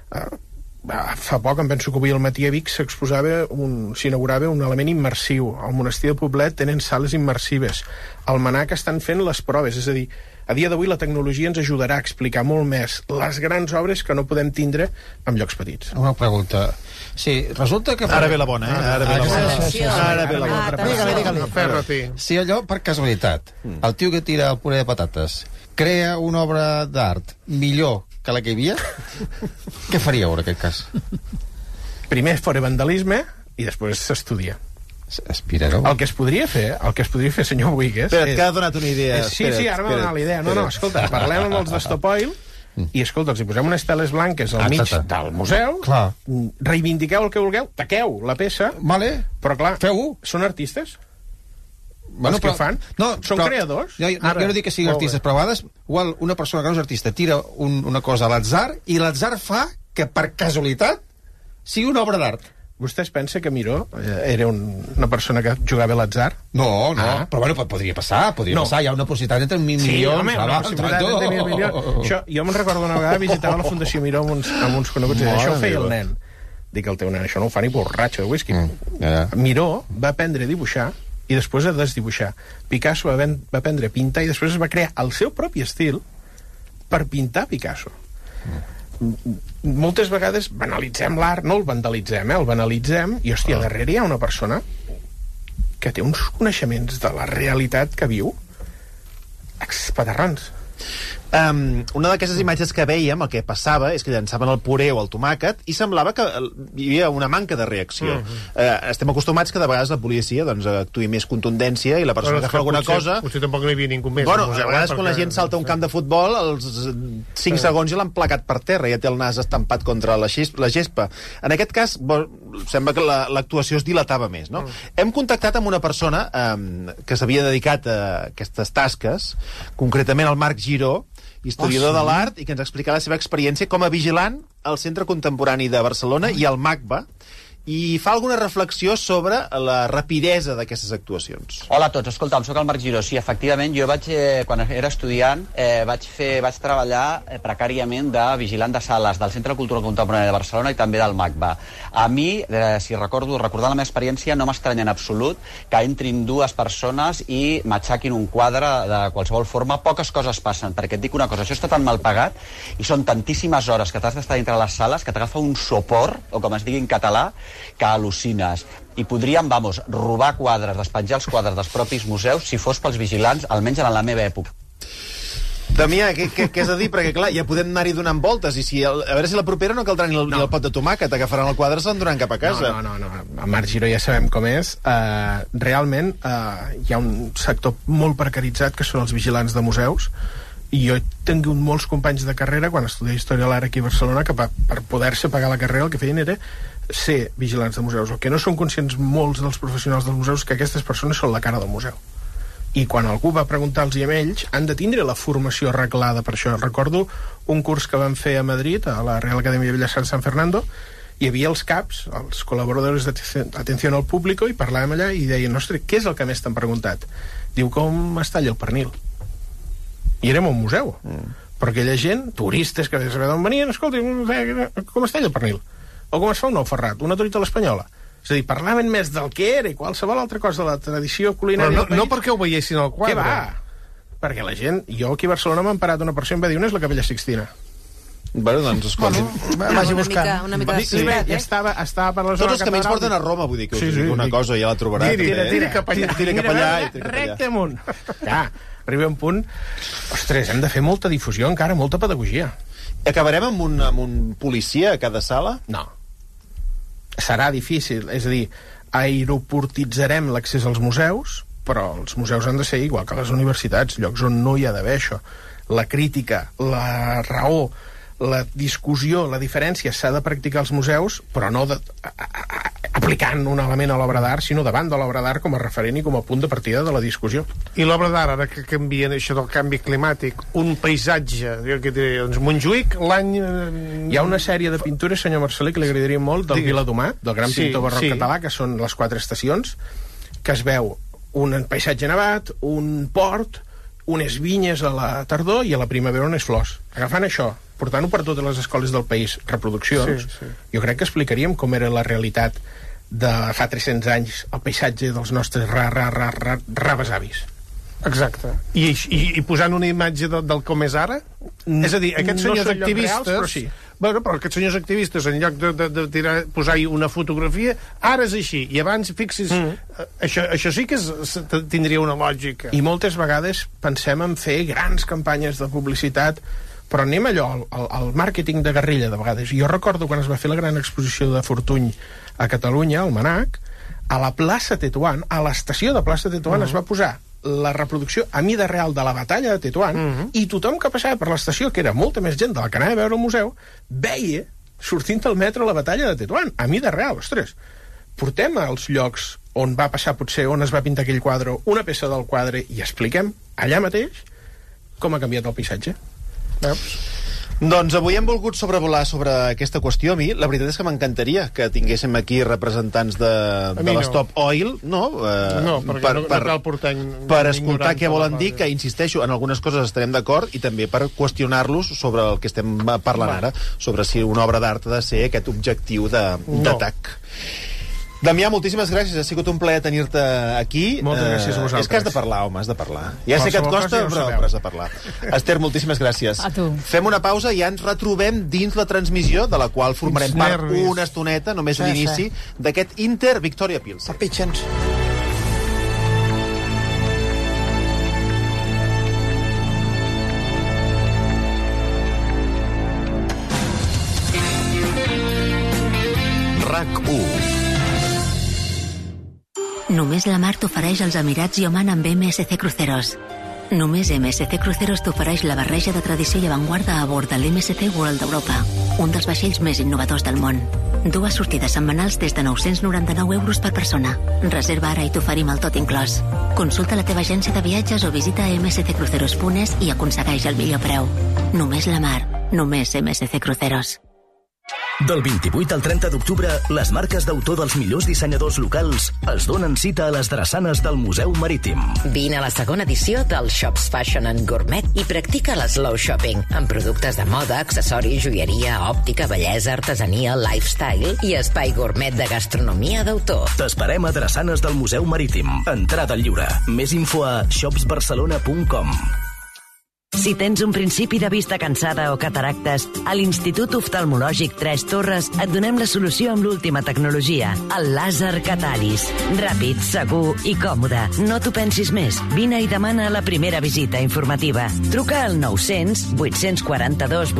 fa poc, em penso que avui al matí a Vic s'inaugurava un element immersiu. Al monestir de Poblet tenen sales immersives. Al MNAC estan fent les proves, és a dir, a dia d'avui la tecnologia ens ajudarà a explicar molt més les grans obres que no podem tindre en llocs petits. Una pregunta. Sí, resulta que... Ara ve la bona, Ara ve la bona. Digue-li. Si allò, per casualitat, el tio que tira el puré de patates crea una obra d'art millor que la que hi havia, què faríeu en aquest cas? Primer fora vandalisme i després s'estudia. Aspirareu. El que es podria fer, senyor Buigues... Espera, que ha donat una idea. Sí, ara m'ha donat la idea. No, escolta, parlem amb els de Stop Oil i, escolta, els hi posem unes teles blanques al mig del museu, reivindiqueu el que vulgueu, taqueu la peça, però clar, feu-ho. Són artistes? Els que fan? Són creadors? Jo no dic que siguin artistes, però a vegades igual una persona que no és artista tira una cosa a l'atzar i l'atzar fa que per casualitat sigui una obra d'art. Vostè es pensa que Miró era una persona que jugava a l'atzar? No, però bueno, podria passar, hi ha una possibilitat entre 1.000 milions. Sí, home, una possibilitat entre 1.000 milions. Jo me'n recordo una vegada visitava la Fundació Miró amb uns coneguts, i això ho feia el nen. Dic al teu nen, això no ho fa ni borratxo de whisky. Miró va aprendre a dibuixar i després a desdibuixar. Picasso va aprendre a pintar i després es va crear el seu propi estil per pintar Picasso. moltes vegades banalitzem l'art, no el vandalitzem, el banalitzem, i, hòstia, darrere hi ha una persona que té uns coneixements de la realitat que viu espaterrans. Una d'aquestes imatges que veiem, el que passava és que llançaven el puré o el tomàquet i semblava que hi havia una manca de reacció. Estem acostumats que de vegades la policia actuï més contundència i la persona que fa alguna cosa... Potser tampoc no hi havia ningú més. Bueno, a vegades quan la gent salta un camp de futbol, als 5 segons ja l'han placat per terra, ja té el nas estampat contra la gespa. En aquest cas, sembla que l'actuació es dilatava més, no? Hem contactat amb una persona que s'havia dedicat a aquestes tasques, concretament el Marc Giró, historiador de l'art, i que ens explica la seva experiència com a vigilant al Centre Contemporani de Barcelona i al MACBA, i fa alguna reflexió sobre la rapidesa d'aquestes actuacions. Hola a tots, escolta'm, soc el Marc Giró. Sí, efectivament, jo quan era estudiant, vaig treballar precàriament de vigilant de sales del Centre de Cultura Contemporània de Barcelona i també del MACBA. A mi, si recordant la meva experiència, no m'estranya en absolut que entrin dues persones i m'aixaquin un quadre de qualsevol forma. Poques coses passen, perquè et dic una cosa, això està tan mal pagat i són tantíssimes hores que t'has d'estar dintre les sales que t'agafa un sopor, o com es digui en català, que al·lucines. I podríem, robar quadres, despenjar els quadres dels propis museus si fos pels vigilants, almenys en la meva època. Damià, què has de dir? Perquè, clar, ja podem anar-hi donant voltes i a veure si la propera no caldrà ni el pot de tomàquet, agafaran el quadre i se'n duran cap a casa. No. A Marc Giró ja sabem com és. Realment hi ha un sector molt precaritzat que són els vigilants de museus, i jo he tingut molts companys de carrera quan estudiava Història de l'Art aquí a Barcelona que per poder-se pagar la carrera el que feien era ser vigilants de museus. El que no són conscients molts dels professionals dels museus que aquestes persones són la cara del museu. I quan algú va preguntar-los a ells, han de tindre la formació arreglada per això. Recordo un curs que vam fer a Madrid, a la Real Acadèmia de Belles Arts San Fernando, hi havia els CAPs, els col·laboradors d'atenció al públic, i parlàvem allà i deien, ostres, què és el que més t'han preguntat? Diu, com es talla el pernil? I érem un museu. Però aquella gent, turistes que de saber d'on venien, escolta, com es talla el pernil? O com es fa un ou ferrat, una truita a l'espanyola? És a dir, parlaven més del que era i qualsevol altra cosa de la tradició culinària del país. No perquè ho veiessin al quadre. Què va? Perquè la gent... Jo aquí a Barcelona m'han parat una persona i em va dir, on és la Capella Sixtina? Bueno, doncs, escolti... Vagi buscant. Una mica de ciutat, estava per la zona... Tots els camins porten a Roma, vull dir que us dic una cosa, ja la trobarà. Tira cap allà. Tira cap allà. Recte amunt. Ja, arriba un punt... Ostres, hem de fer molta difusió encara, molta pedagogia. Acabarem amb un policia a cada sala? No. Serà difícil, és a dir, aeroportitzarem l'accés als museus, però els museus han de ser igual que les universitats, llocs on no hi ha d'haver això. La crítica, la raó, la discussió, la diferència s'ha de practicar als museus, però no aplicant un element a l'obra d'art, sinó davant de l'obra d'art com a referent i com a punt de partida de la discussió. I l'obra d'art, ara que canvien això del canvi climàtic, un paisatge, que diré, doncs Montjuïc, l'any... Hi ha una sèrie de pintures, senyor Marcelí, que li agradaria molt, del Viladomà, del gran pintor barroc català, que són les 4 estacions, que es veu un paisatge nevat, un port, unes vinyes a la tardor i a la primavera unes flors. Agafant això, portant-ho per totes les escoles del país, reproduccions, jo crec que explicaríem com era la realitat de fa 300 anys, el paisatge dels nostres rabesavis. Exacte. I posant una imatge del com és ara? És a dir, aquests senyors activistes... Reals, però sí. Bueno, però aquests senyors activistes, en lloc de posar-hi una fotografia, ara és així, i abans, fixis, això sí que tindria una lògica. I moltes vegades pensem en fer grans campanyes de publicitat, però anem allò, al màrqueting de guerrilla, de vegades. Jo recordo quan es va fer la gran exposició de Fortuny a Catalunya, al Manac, a la plaça Tetuan, a l'estació de plaça Tetuan es va posar la reproducció a mida real de la batalla de Tetuan, i tothom que passava per l'estació, que era molta més gent de la que anava a veure el museu, veia, sortint del metro, la batalla de Tetuan, a mida real. Ostres, portem als llocs on va passar potser, on es va pintar aquell quadre, una peça del quadre, i expliquem allà mateix com ha canviat el paisatge. Veus? Doncs avui hem volgut sobrevolar sobre aquesta qüestió. A mi, la veritat és que m'encantaria que tinguéssim aquí representants de l'Stop Oil, per escoltar què volen dir, que, insisteixo, en algunes coses estarem d'acord, i també per qüestionar-los sobre el que estem parlant ara, sobre si una obra d'art ha de ser aquest objectiu d'atac. Damià, moltíssimes gràcies. Ha sigut un plaer tenir-te aquí. Moltes gràcies a vosaltres. És que has de parlar, home, has de parlar. Ja sé que et costa, però has de parlar. Esther, moltíssimes gràcies. A tu. Fem una pausa i ja ens retrobem dins la transmissió, de la qual formarem part una estoneta, només l'inici, d'aquest Inter Victoria Pilsen. Sapitxens. RAC1. Només la mar t'ofereix els Emirats i Oman amb MSC Cruceros. Només MSC Cruceros t'ofereix la barreja de tradició i avantguarda a bord de l'MSC World Europa, un dels vaixells més innovadors del món. 2 sortides setmanals des de 999 euros per persona. Reserva ara i t'oferim el tot inclòs. Consulta la teva agència de viatges o visita msccruceros.es i aconsegueix el millor preu. Només la mar, només MSC Cruceros. Del 28 al 30 d'octubre, les marques d'autor dels millors dissenyadors locals els donen cita a les drassanes del Museu Marítim. Vine a la segona edició del Shops Fashion and Gourmet i practica l'eslow shopping, amb productes de moda, accessoris, joieria, òptica, bellesa, artesania, lifestyle i espai gourmet de gastronomia d'autor. T'esperem a drassanes del Museu Marítim. Entrada lliure. Més info a shopsbarcelona.com. Si tens un principi de vista cansada o cataractes, a l'Institut Oftalmològic 3 Torres et donem la solució amb l'última tecnologia, el làser Catalis. Ràpid, segur i còmode. No t'ho pensis més. Vine i demana la primera visita informativa. Truca al 900 842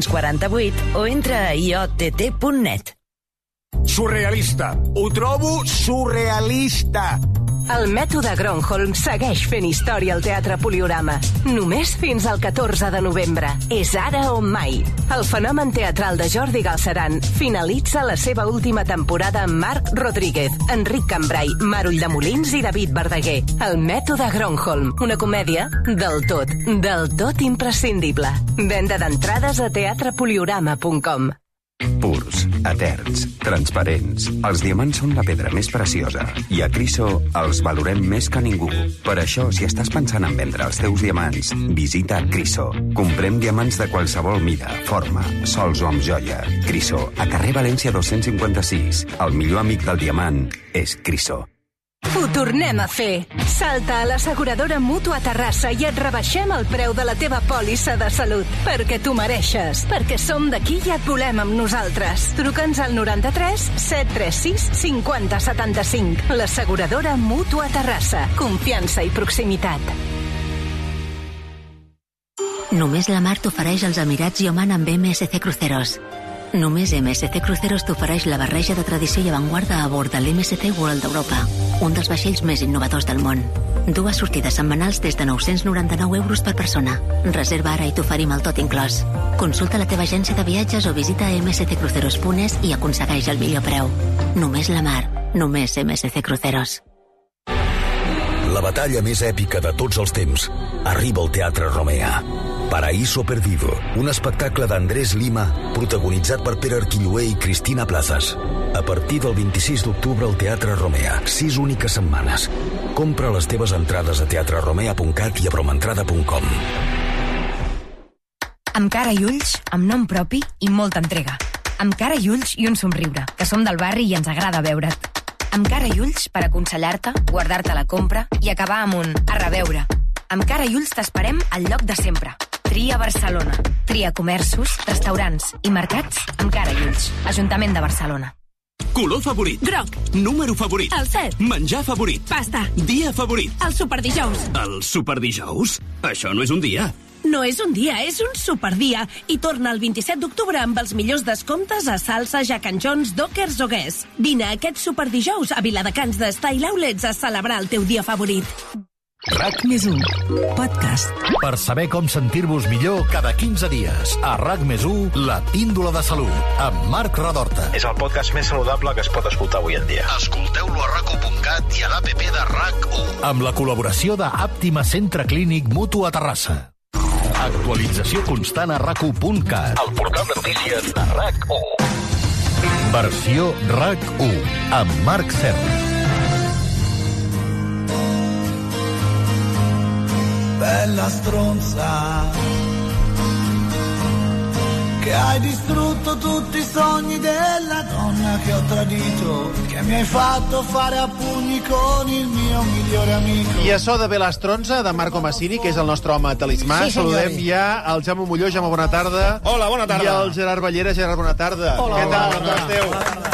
848 o entra a iott.net. Surrealista. Ho trobo surrealista. El mètode Gronholm segueix fent història al Teatre Poliorama. Només fins al 14 de novembre. És ara o mai. El fenomen teatral de Jordi Galceran finalitza la seva última temporada amb Marc Rodríguez, Enric Cambrai, Mar Ulldemolins i David Verdaguer. El mètode Gronholm, una comèdia del tot imprescindible. Venda d'entrades a teatrepoliorama.com. Purs, eterns, transparents. Els diamants són la pedra més preciosa i a Criso els valorem més que ningú. Per això, si estàs pensant en vendre els teus diamants, visita Criso. Comprem diamants de qualsevol mida, forma, sols o amb joia. Criso, a carrer València 256. El millor amic del diamant és Criso. Ho tornem a fer. Salta a l'asseguradora Mútua Terrassa i et rebaixem el preu de la teva pòlissa de salut. Perquè t'ho mereixes. Perquè som d'aquí i et volem amb nosaltres. Truca'ns al 93 736 50 75. L'asseguradora Mútua Terrassa. Confiança i proximitat. Només la mar t'ofereix els Emirats i Oman amb MSC Cruceros. Només MSC Cruceros t'ofereix la barreja de tradició i avantguarda a bord de l'MSC World Europa, un dels vaixells més innovadors del món. 2 sortides setmanals des de 999 euros per persona. Reserva ara i t'oferim el tot inclòs. Consulta la teva agència de viatges o visita msccruceros.es i aconsegueix el millor preu. Només la mar, només MSC Cruceros. La batalla més èpica de tots els temps arriba al Teatre Romea. Paraíso Perdido, un espectacle d'Andrés Lima protagonitzat per Pere Arquilloé i Cristina Plazas. A partir del 26 d'octubre al Teatre Romea, 6 úniques setmanes. Compra les teves entrades a teatreromea.cat i a promentrada.com. Amb cara i ulls, amb nom propi i molta entrega. Amb cara i ulls i un somriure, que som del barri i ens agrada veure't. Amb cara i ulls per aconsellar-te, guardar-te la compra i acabar amb un a reveure. Amb cara i ulls t'esperem al lloc de sempre. Tria Barcelona. Tria comerços, restaurants i mercats amb cara i ulls. Ajuntament de Barcelona. Color favorit. Groc. Número favorit. El 7. Menjar favorit. Pasta. Dia favorit. El superdijous. El superdijous? Això no és un dia. No és un dia, és un superdia. I torna el 27 d'octubre amb els millors descomptes a Salsa, Jack and Jones, Dockers o Guess. Vine aquest superdijous a Viladecans de Style Outlets a celebrar el teu dia favorit. RAC+1, podcast. Per saber com sentir-vos millor cada 15 dies. A RAC+1, la píndola de salut, amb Marc Radorta. És el podcast més saludable que es pot escoltar avui en dia. Escolteu-lo a RAC1.cat i a l'APP de RAC1. Amb la col·laboració d'Àptima Centre Clínic Mútua Terrassa. Actualització constant a RAC1.cat. El portal de notícies de RAC1. Versió RAC1, amb Marc Serra. Bella stronza che hai distrutto tutti i sogni della donna che ho tradito, che mi hai fatto fare a pugni con il mio migliore amico. I açò de Belastronza, de Marco Massini, que és el nostre home talismà. Sí, saludem ja el Jaume Molló. Jaume, bona tarda. Hola, bona tarda. I el Gerard Ballera. Gerard, bona tarda. Hola, què tal? bona tarda. Com esteu?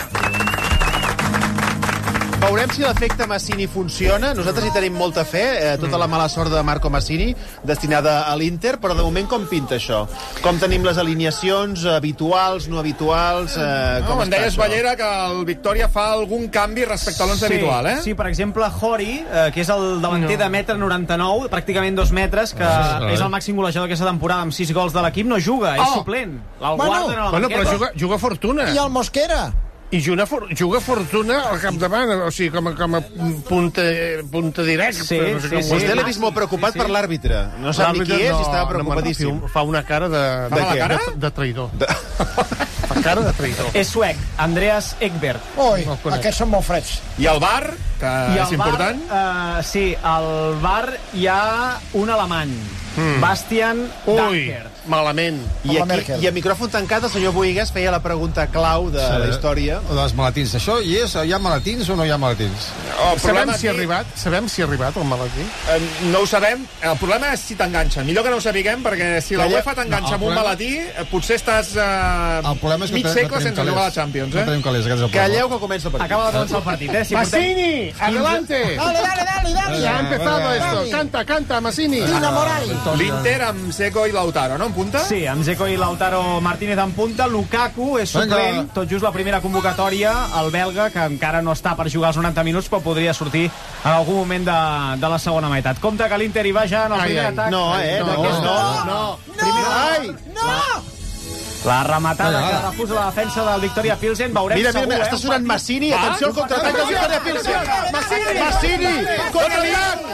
Veurem si l'efecte Massini funciona. Nosaltres hi tenim molta fe, tota la mala sort de Marco Massini, destinada a l'Inter, però de moment com pinta això? Com tenim les alineacions habituals, no habituals? Com em deies, Ballera, que el Victòria fa algun canvi respecte a l'11 habitual, eh? Sí, per exemple, Jori, que és el davanter de 1,99 m, pràcticament 2 metres, que és el màxim golejador aquesta temporada amb 6 gols de l'equip, no juga, és suplent. El guarden a la banqueta. Però juga Fortuna. I el Mosquera. I juga Fortuna al capdavant, o sigui, com a punta directa. Sí. Vostè l'he vist molt preocupat per l'àrbitre. No sap ni qui és i estava preocupadíssim. Fa una cara de traïdor. Fa cara de traïdor. És suec, Andreas Ekberg. Ui, aquests són molt freds. I el VAR, que és important? Sí, al VAR hi ha un alemany, Bastian Dankert. Malament. I a micròfon tancat el senyor Boigues feia la pregunta clau de la història. Les maletins. Això hi és? Hi ha maletins o no hi ha maletins? Sabem si ha arribat el maletí? No ho sabem. El problema és si t'enganxa. Millor que no ho sapiguem, perquè si la UEFA t'enganxa amb un maletí, potser estàs mig segle sense jugar a la Champions. Calleu que comença el partit. Acaba de començar el partit, eh? Massini, adelante. Dale. Ya ha empezado esto. Canta, Massini. L'Inter amb Dzeko i Lautaro, no? En punta? Sí, amb Dzeko i Lautaro Martínez en punta. Lukaku és suplent, tot just la primera convocatòria. El belga, que encara no està per jugar els 90 minuts, però podria sortir en algun moment de la segona meitat. Compte que l'Inter hi va ja en el primer atac. No. La rematada que refusa la defensa del Victoria Pilsen. Veurem segur, Mira, està sonant Massini. Atenció al contraatac del Victoria Pilsen. Massini! Contra l'Iran!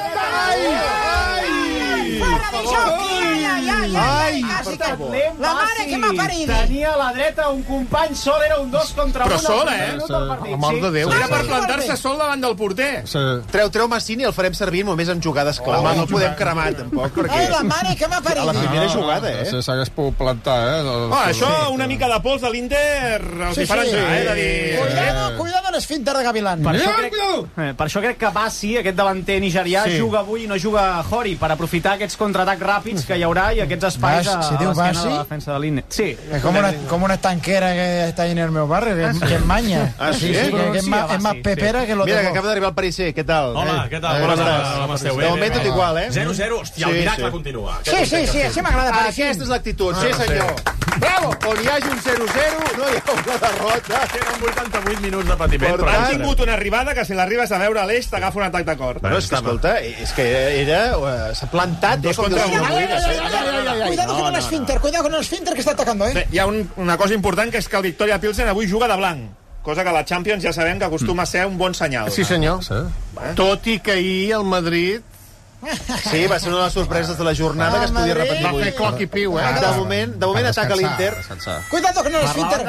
Ai, la mare que m'ha parit. Tenia a la dreta un company sol, era un 2 contra 1. Però sol, Mort de Déu. Era per plantar-se sol davant del porter. Treu Massini, el farem servir només en jugades clau. No el podem cremar, tampoc. Ai, la mare que m'ha parit. A la primera jugada, S'hagués pogut plantar, Això, una mica de pols de l'Inter els hi farà entrar, Cuidado l'esfínter de Gavilán. Per això crec que Bassi, aquest davanter nigerià, juga avui i no juga Jori, per aprofitar aquests contraatacs ràpids que hi haurà i aquests espais a l'esquena de la defensa de l'Inter. Sí. Com una tanquera que està en el meu barri, que es manya. Sí, que és més pepera que lo de... Mira, que acaba d'arribar el Parisser, què tal? Hola, què tal? Com estàs? De moment tot igual, 0-0, hòstia, el miracle continua. Sí, m'agrada Parisser. Aquesta és l'actitud, sí senyor. Bravo! On hi hagi un 0-0, no hi ha una derrota. Tenen 88 minuts de patiment. Han tingut una arribada que si l'arribes a veure a l'eix t'agafa un atac de cor. Bueno, és que, escolta, és que s'ha plantat. Cuidado con el esfínter que està atacando, Hi ha una cosa important, que és que el Victoria Pilsen avui juga de blanc, cosa que la Champions ja sabem que acostuma a ser un bon senyal. Sí, senyor. Tot i que ahir el Madrid... Sí, va ser una de les sorpreses de la jornada que es podia repetir avui. Va fer cloc i piu, De moment ataca l'Inter. Cuidado con el esfínter.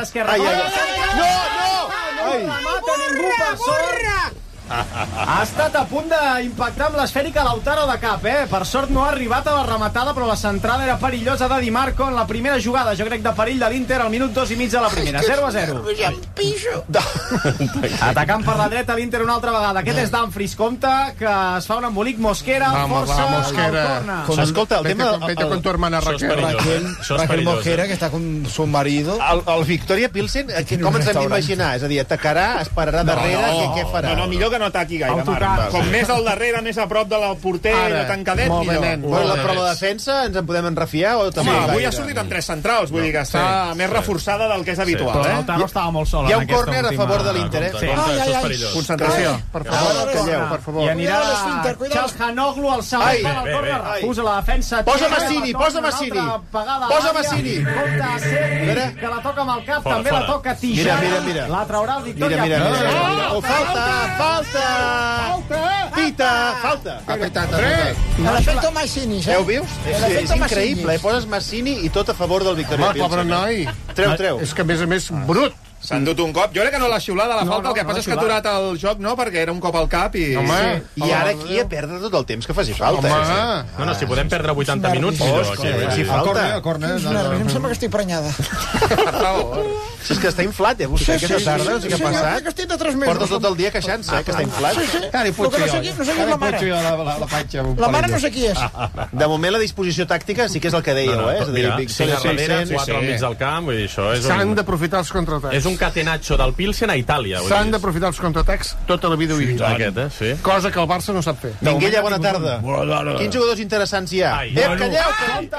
Borra! Ha estat a punt d'impactar amb l'esfèrica Lautaro de cap, Per sort no ha arribat a la rematada, però la centrada era perillosa de Di Marco en la primera jugada, jo crec, de perill de l'Inter al minut 2 i mig de la primera. 0-0. Atacant per la dreta l'Inter una altra vegada. Aquest és Dumfries. Compte que es fa un embolic. Mosquera, força al corner. Escolta, el tema... Vete con tu hermana Raquel Mosquera, que està con su marido. El Victoria Pilsen, com ens hem d'imaginar? És a dir, atacarà, esperarà darrere, què farà? No, millor que no ataqui gaire, Marc. Com més al darrere, més a prop de la porter i de tancadet, millor. Però la defensa ens en podem enrefiar o també gaire? Avui ha sortit amb 3 centrals, vull dir que està més reforçada del que és habitual. Però Lautaro estava molt sol. Hi ha un córner a favor de l'Inter, Concentració. Per favor. I anirà Charles Hanoglu al segon pal al córner. Refusa la defensa. Posa Massini. Posa Massini. Compte que la toca amb el cap, també la toca Tijar. Mira. La traurà el Victoria. Falta! Falta! L'efecte Massini, Ho veus? És increïble, poses Massini i tot a favor del Victoria Pilsen. Pobre noi. Treu. És que, a més, brut. S'han dut un cop. Jo crec que no l'ha xiulat a la falta, el que passa és que ha aturat el joc, no?, perquè era un cop al cap i... I ara aquí a perdre tot el temps que faci falta. No, si podem perdre 80 minuts, si falta. Em sembla que estic prenyada. Si és que està inflat, vostè, aquesta tarda, no sé què ha passat. Que estic de 3 mesos. Porta tot el dia queixant-se, que està inflat. Sí. El que no sé qui és la mare. La mare no sé qui és. De moment la disposició tàctica sí que és el que dèieu, eh? Mira, 5 a darrere, 4 al mig del camp, vull dir, això és... S'han d'aprofitar els contraatacs. És un catenaccio del Pilsen a Itàlia. S'han d'aprofitar els contraatacs tota la vida ho he dit. Cosa que el Barça no sap fer. Minguella, bona tarda. Quins jugadors interessants hi ha? Calleu!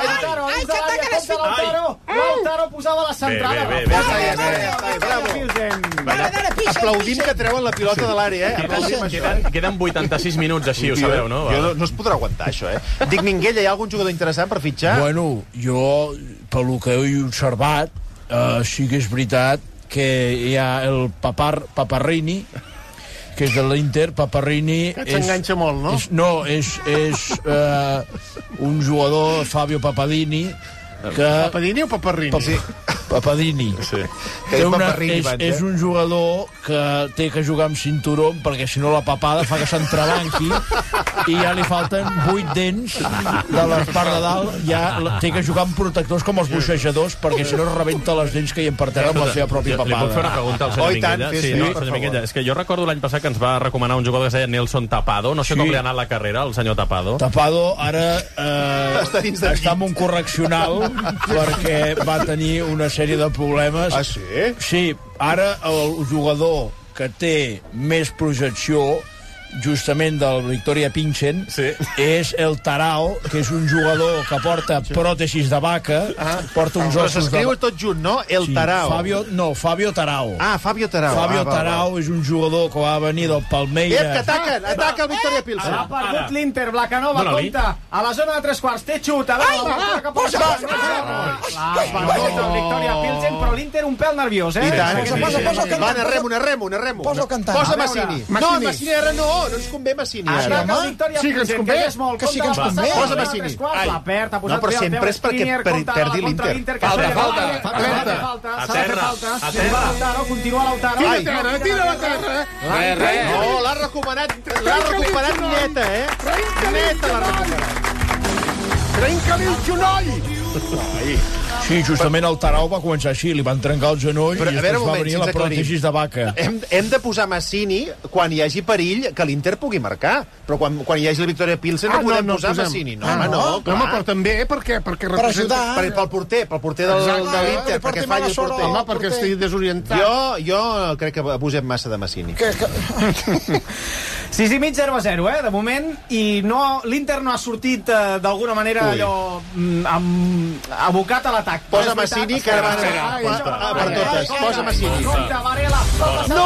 Lautaro posava la centrada. Aplaudim que treuen la pilota de l'àrea, eh? Queden 86 minuts així, ho sabeu, no? No es podrà aguantar, això, eh? Dic, Minguella, hi ha algun jugador interessant per fitxar? Bueno, jo, pel que he observat, sí que és veritat que hi ha el Paparrini, que és de l'Inter. Paparrini que s'enganxa molt, no? És un jugador, Fabio Papadini, que... Papadini o Paparrini? Sí. Papadini. Sí. És un jugador que té que jugar amb cinturó perquè si no la papada fa que s'entrebanqui i ja li falten 8 dents de la part de dalt, ja té que jugar amb protectors com els buixejadors perquè si no es rebenta les dents que hi emparteren amb la seva pròpia papada. Li puc fer una pregunta al senyor Minguella? Sí, senyor Minguella. És que jo recordo l'any passat que ens va recomanar un jugador que es deia Nelson Tapado. No sé com li ha anat la carrera, el senyor Tapado. Tapado ara està en un correccional perquè va tenir una sèrie de problemes. Ah, sí? Sí, ara el jugador que té més projecció justament del Victoria Pilsen és el Tarao, que és un jugador que porta pròtesis de vaca, porta uns ossos de... S'escriu tot junt, no? El Tarao. Fabio Tarao. Ah, Fabio Tarao. Fabio Tarao és un jugador que va venir del Palmeiras. Ataca el Victoria Pilsen. Ha perdut l'Inter, Blacanova, compta. A la zona de 3/4, té xut. L'ha perdut el Victoria Pilsen, però l'Inter un pèl nerviós, eh? I tant. Va, narrem. Posa cantant. Posa Massini. No, Massini ara no ens convé Massini. Sí que ens convé. Que sí que ens convé. Posa Massini. No, però sempre és perquè perdi l'Inter. Falta. Lautaro, continua Lautaro. Tira la terra. No, l'ha recuperat neta, eh? Neta l'ha recuperat. Trenca-li el genoll! Sí, justament el Tarao va començar així, li van trencar el genoll i després va venir la pròtesis de vaca. Hem de posar Massini quan hi hagi perill que l'Inter pugui marcar, però quan hi hagi la Victoria Pilsen no podem posar Massini. No, però també perquè per ajudar. Pel porter de l'Inter, perquè falli el porter. Home, perquè estigui desorientat. Jo crec que abusem massa de Massini. 6:30, 0-0, de moment, i l'Inter no ha sortit d'alguna manera allò abocat a l'atac. Posa Massini, que ara va per totes. Posa Massini. No!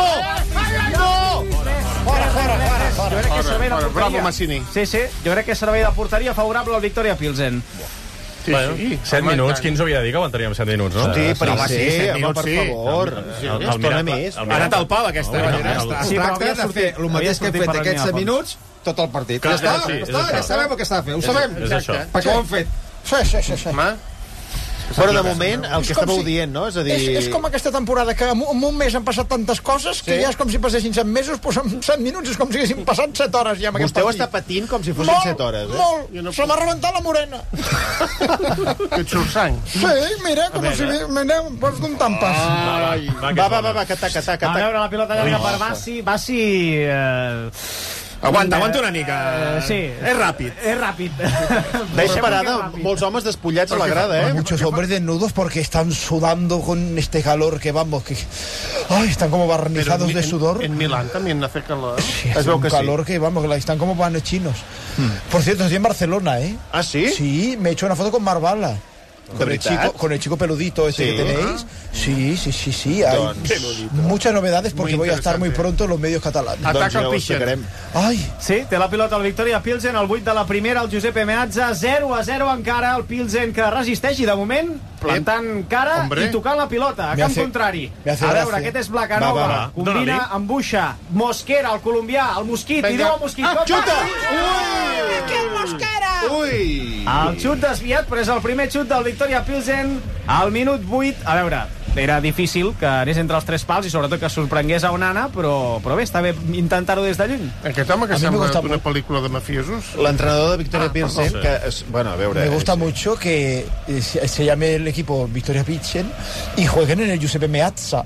Fora. Bravo, Massini. Sí, jo crec que servei de porteria favorable al Victoria Pilsen. Sí. 7 minuts, qui ens ho havia de dir que aguantaríem 7 minuts, no? Hosti, per favor. Estona més. Ha anat al pal, aquesta manera. Es tracta de fer el mateix que hem fet aquests 7 minuts tot el partit. Ja sabem el que s'ha de fer, ho sabem. Perquè ho hem fet. Sí. Però de moment, el que estàveu dient, no? És a dir... És com aquesta temporada, que en un mes han passat tantes coses que ja és com si passessin 7 mesos, doncs en 7 minuts és com si haguessin passat 7 hores ja amb aquest partit. Vostè ho està patint com si fossin 7 hores, eh? Molt. Se m'ha rebentat la morena. Que et surt sang. Sí, mira, com si... Mira, em pots d'un tampes. Va, que ataca. A veure, la pilota llarga per Bassi... Aguanta una mica. Sí. És ràpid. Veis parada molts homes despullats a la grada, eh? Muchos hombres desnudos porque están sudando con este calor que vamos, que... Ay, están como barnizados de sudor. En Milán también hace calor. Sí, hace un calor que vamos, están como panes chinos. Por cierto, estoy en Barcelona, ¿eh? ¿Ah, sí? Sí, me he hecho una foto con Marbala. Con el chico peludito que tenéis. Sí. Hay muchas novedades porque voy a estar muy pronto en los medios catalanes. Ataca el Pixen. Sí, té la pilota el Victoria Pilsen, el 8 de la primera, el Giuseppe Meazza, 0-0 encara, el Pilsen que resisteix i de moment plantant cara i tocant la pilota a camp contrari. A veure, aquest és Blacanova, combina amb Buixa, Mosquera, el colombià, el Mosquit, i diu el Mosquit. Xuta! Miquel Mosquera! El xut desviat, però és el primer xut del Victoria Pilsen al minut 8. A veure, era difícil que anés entre els 3 pals i sobretot que sorprengués a Onana, però bé, està bé intentar-ho des de lluny. Aquest home que sembla una pel·lícula de mafiosos. L'entrenador de Victoria Pilsen, que bueno, a veure... Me gusta mucho que se llame el equipo Victoria Pilsen y jueguen en el Giuseppe Meazza.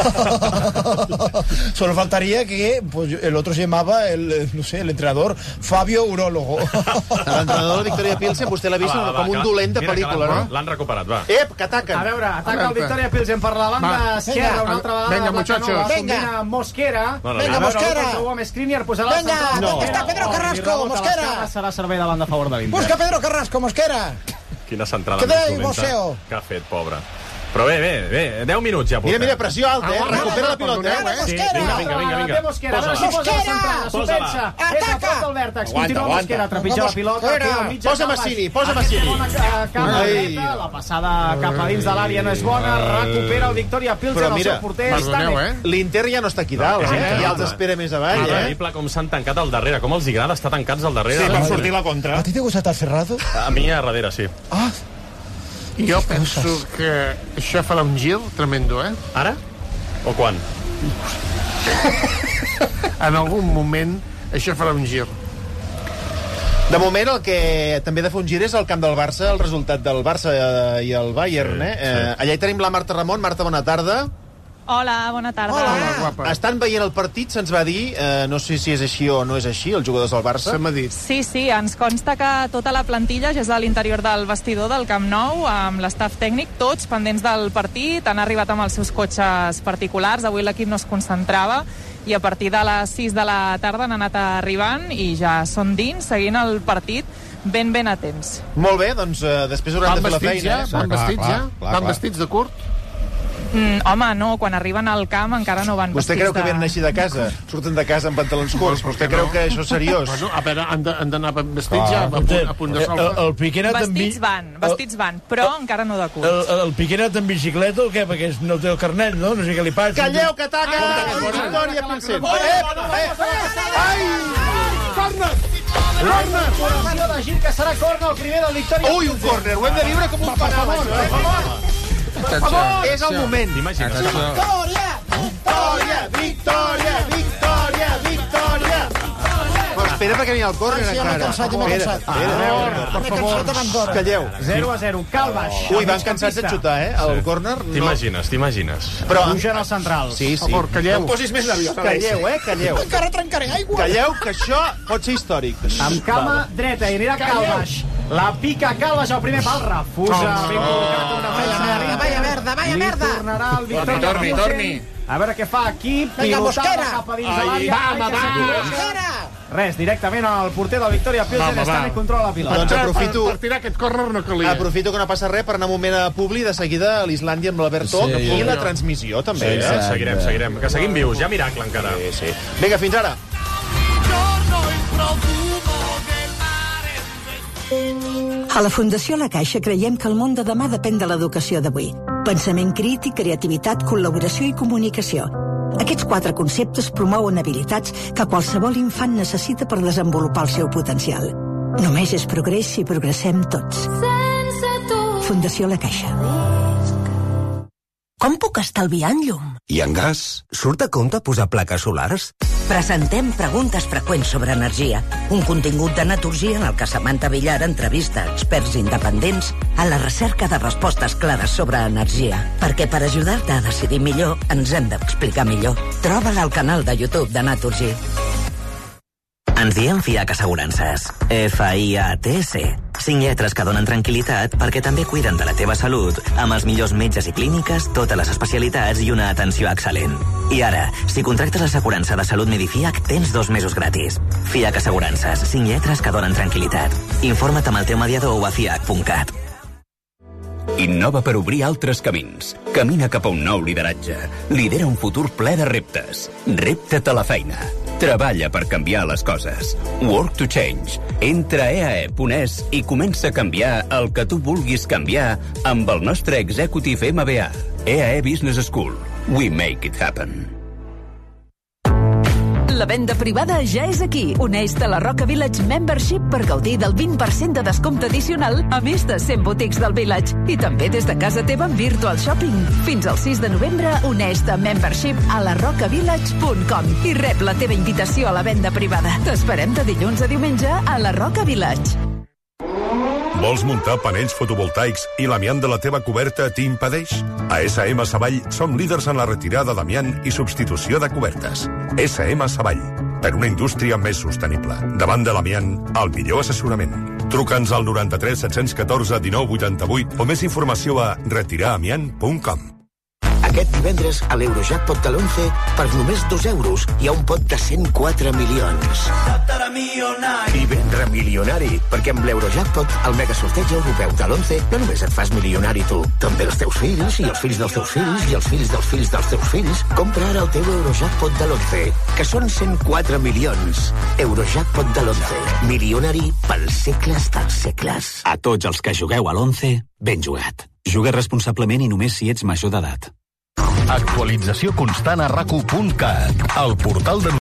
Solo faltaría que pues, el otro se llamaba no sé, el entrenador Fabio Urologo. L'entrenador de Victoria Pilsen, vostè l'ha vist com un dolent de pel·lícula, no? L'han recuperat, va. Ep, que ataquen. A veure, ataca el Victoria Pilsen per la banda esquerra, una altra vegada. Venga, muchachos. Combina Mosquera. Venga, Mosquera. Venga, está Pedro Carrasco, Mosquera. Serà servei de banda a favor de l'Inter. Busca Pedro Carrasco, Mosquera. Quina centrada més dolenta que ha fet, pobre. Però bé, 10 minuts ja portem. Mira, pressió alta, recupera la pilota, Sí, vinga. Mosquera, a veure si posa la centrada, s'ho pensa. És a prop del vèrtex, continua Mosquera, trepitja la pilota. Posa Massini. La passada cap a dins de l'àrea no és bona, recupera el Victoria Pilsen, el seu porter. L'Inter ja no està aquí dalt, ja els espera més avall. Increïble com s'han tancat al darrere, com els agrada estar tancats al darrere. Sí, per sortir la contra. ¿A ti te gusta estar cerrado? A mi a darrere, sí. Jo penso que això farà un gir tremendo, Ara? O quan? En algun moment això farà un gir. De moment el que també ha de fer un gir és el camp del Barça, el resultat del Barça i el Bayern. Allà hi tenim la Marta Ramon. Marta, bona tarda. Hola, bona tarda. Hola, guapa. Estan veient el partit, se'ns va dir, no sé si és així o no és així, els jugadors del Barça. Se m'ha dit. Sí, ens consta que tota la plantilla ja és a l'interior del vestidor del Camp Nou, amb l'estaf tècnic, tots pendents del partit, han arribat amb els seus cotxes particulars, avui l'equip no es concentrava, i a partir de les 6 de la tarda han anat arribant i ja són dins, seguint el partit ben a temps. Molt bé, doncs després haurem de fer la feina. Van vestits de curt? Home, no, quan arriben al camp encara no van vestits. Vostè creu que venen així de casa? Surten de casa amb pantalons curts? Vostè creu que això és seriós? Bueno, a veure, han d'anar vestits ja a punt de sol. El Piqué ha anat Vestits van, però encara no de curts. El Piqué ha anat en bicicleta o què? Perquè no té el carnet, no? No sé què li passa. Calleu, que ataca! Victòria Pilsen. Ai! Corner! Formació de gir, que serà corner, el primer del Victòria Pilsen. Ui, un corner, ho hem de viure com un penal. Per favor, és el moment. T'imagines? Victòria! Però espera perquè venia el córner encara. Per favor. Calleu. 0-0, Calvaix. Ui, van cansats de xutar, el córner. T'imagines. Però pugen els centrals. Sí. Per favor, calleu. No posis més nerviós. Calleu. Encara trencaré aigua. Calleu, que això pot ser històric. Amb cama dreta, i anirà Calvaix. La pica Calvaix al primer pal, refusa. Ben col·locat una Vaya merda. I tornarà el Victòria Pilsen. Torni. A veure què fa aquí. Vinga, Mosquera. Cap a dins de l'àrea. Res, directament al porter del Victòria Pilsen. Està en control la pilota. Doncs Per tirar aquest córner no calia. Aprofito que no passa res per anar un moment a Publi, de seguida a l'Islàndia amb l'Alberto i la transmissió, també. Seguirem. Que seguim vius, ja miracle encara. Sí. Vinga, fins ara. A la Fundació La Caixa creiem que el món de demà depèn de l'educació d'avui. Pensament crític, creativitat, col·laboració i comunicació. Aquests 4 conceptes promouen habilitats que qualsevol infant necessita per desenvolupar el seu potencial. Només és progrés si progressem tots. Fundació La Caixa. Com puc estalviar en llum? I en gas? Surt a compte posar plaques solars? Presentem preguntes freqüents sobre energia. Un contingut de Naturgy en el que Samantha Villar entrevista experts independents a la recerca de respostes clares sobre energia. Perquè per ajudar-te a decidir millor ens hem d'explicar millor. Troba-la al canal de YouTube de Naturgy. Ens diem FIAC Assegurances. F-I-A-T-C. 5 lletres que donen tranquil·litat perquè també cuiden de la teva salut amb els millors metges i clíniques, totes les especialitats i una atenció excel·lent. I ara, si contractes l'assegurança de salut Medifiac, tens 2 mesos gratis. FIAC Assegurances. 5 lletres que donen tranquil·litat. Informa't amb el teu mediador o a fiac.cat. Innova per obrir altres camins. Camina cap a un nou lideratge. Lidera un futur ple de reptes. Repta't a la feina. Treballa per canviar les coses. Work to Change. Entra a eae.es i comença a canviar el que tu vulguis canviar amb el nostre Executive MBA. EAE Business School. We make it happen. La venda privada ja és aquí. Uneix-te a la Roca Village Membership per gaudir del 20% de descompte addicional a més de 100 boutiques del Village. I també des de casa teva en Virtual Shopping. Fins al 6 de novembre, uneix-te a Membership a larocavillage.com i rep la teva invitació a la venda privada. T'esperem de dilluns a diumenge a la Roca Village. Vols muntar panells fotovoltaics i l'amiant de la teva coberta t'impedeix? A SM Savall som líders en la retirada d'amiant i substitució de cobertes. SM Savall, per una indústria més sostenible. Davant de l'amiant, el millor assessorament. Truca'ns al 93 714 19 88 o més informació a retiraramiant.com. Aquest divendres, a l'Eurojackpot de l'11, per només 2 euros, hi ha un pot de 104 milions. I ben remilionari, perquè amb l'Eurojackpot, el megasorteig europeu de l'11, no només et fas milionari tu, també els teus fills, i els fills dels teus fills, i els fills dels fills dels teus fills. Compra ara el teu Eurojackpot de l'11, que són 104 milions. Eurojackpot de l'11, milionari pels segles dels segles. A tots els que jugueu a l'11, ben jugat. Juga responsablement i només si ets major d'edat. Actualització constant a RAC1.cat, el portal de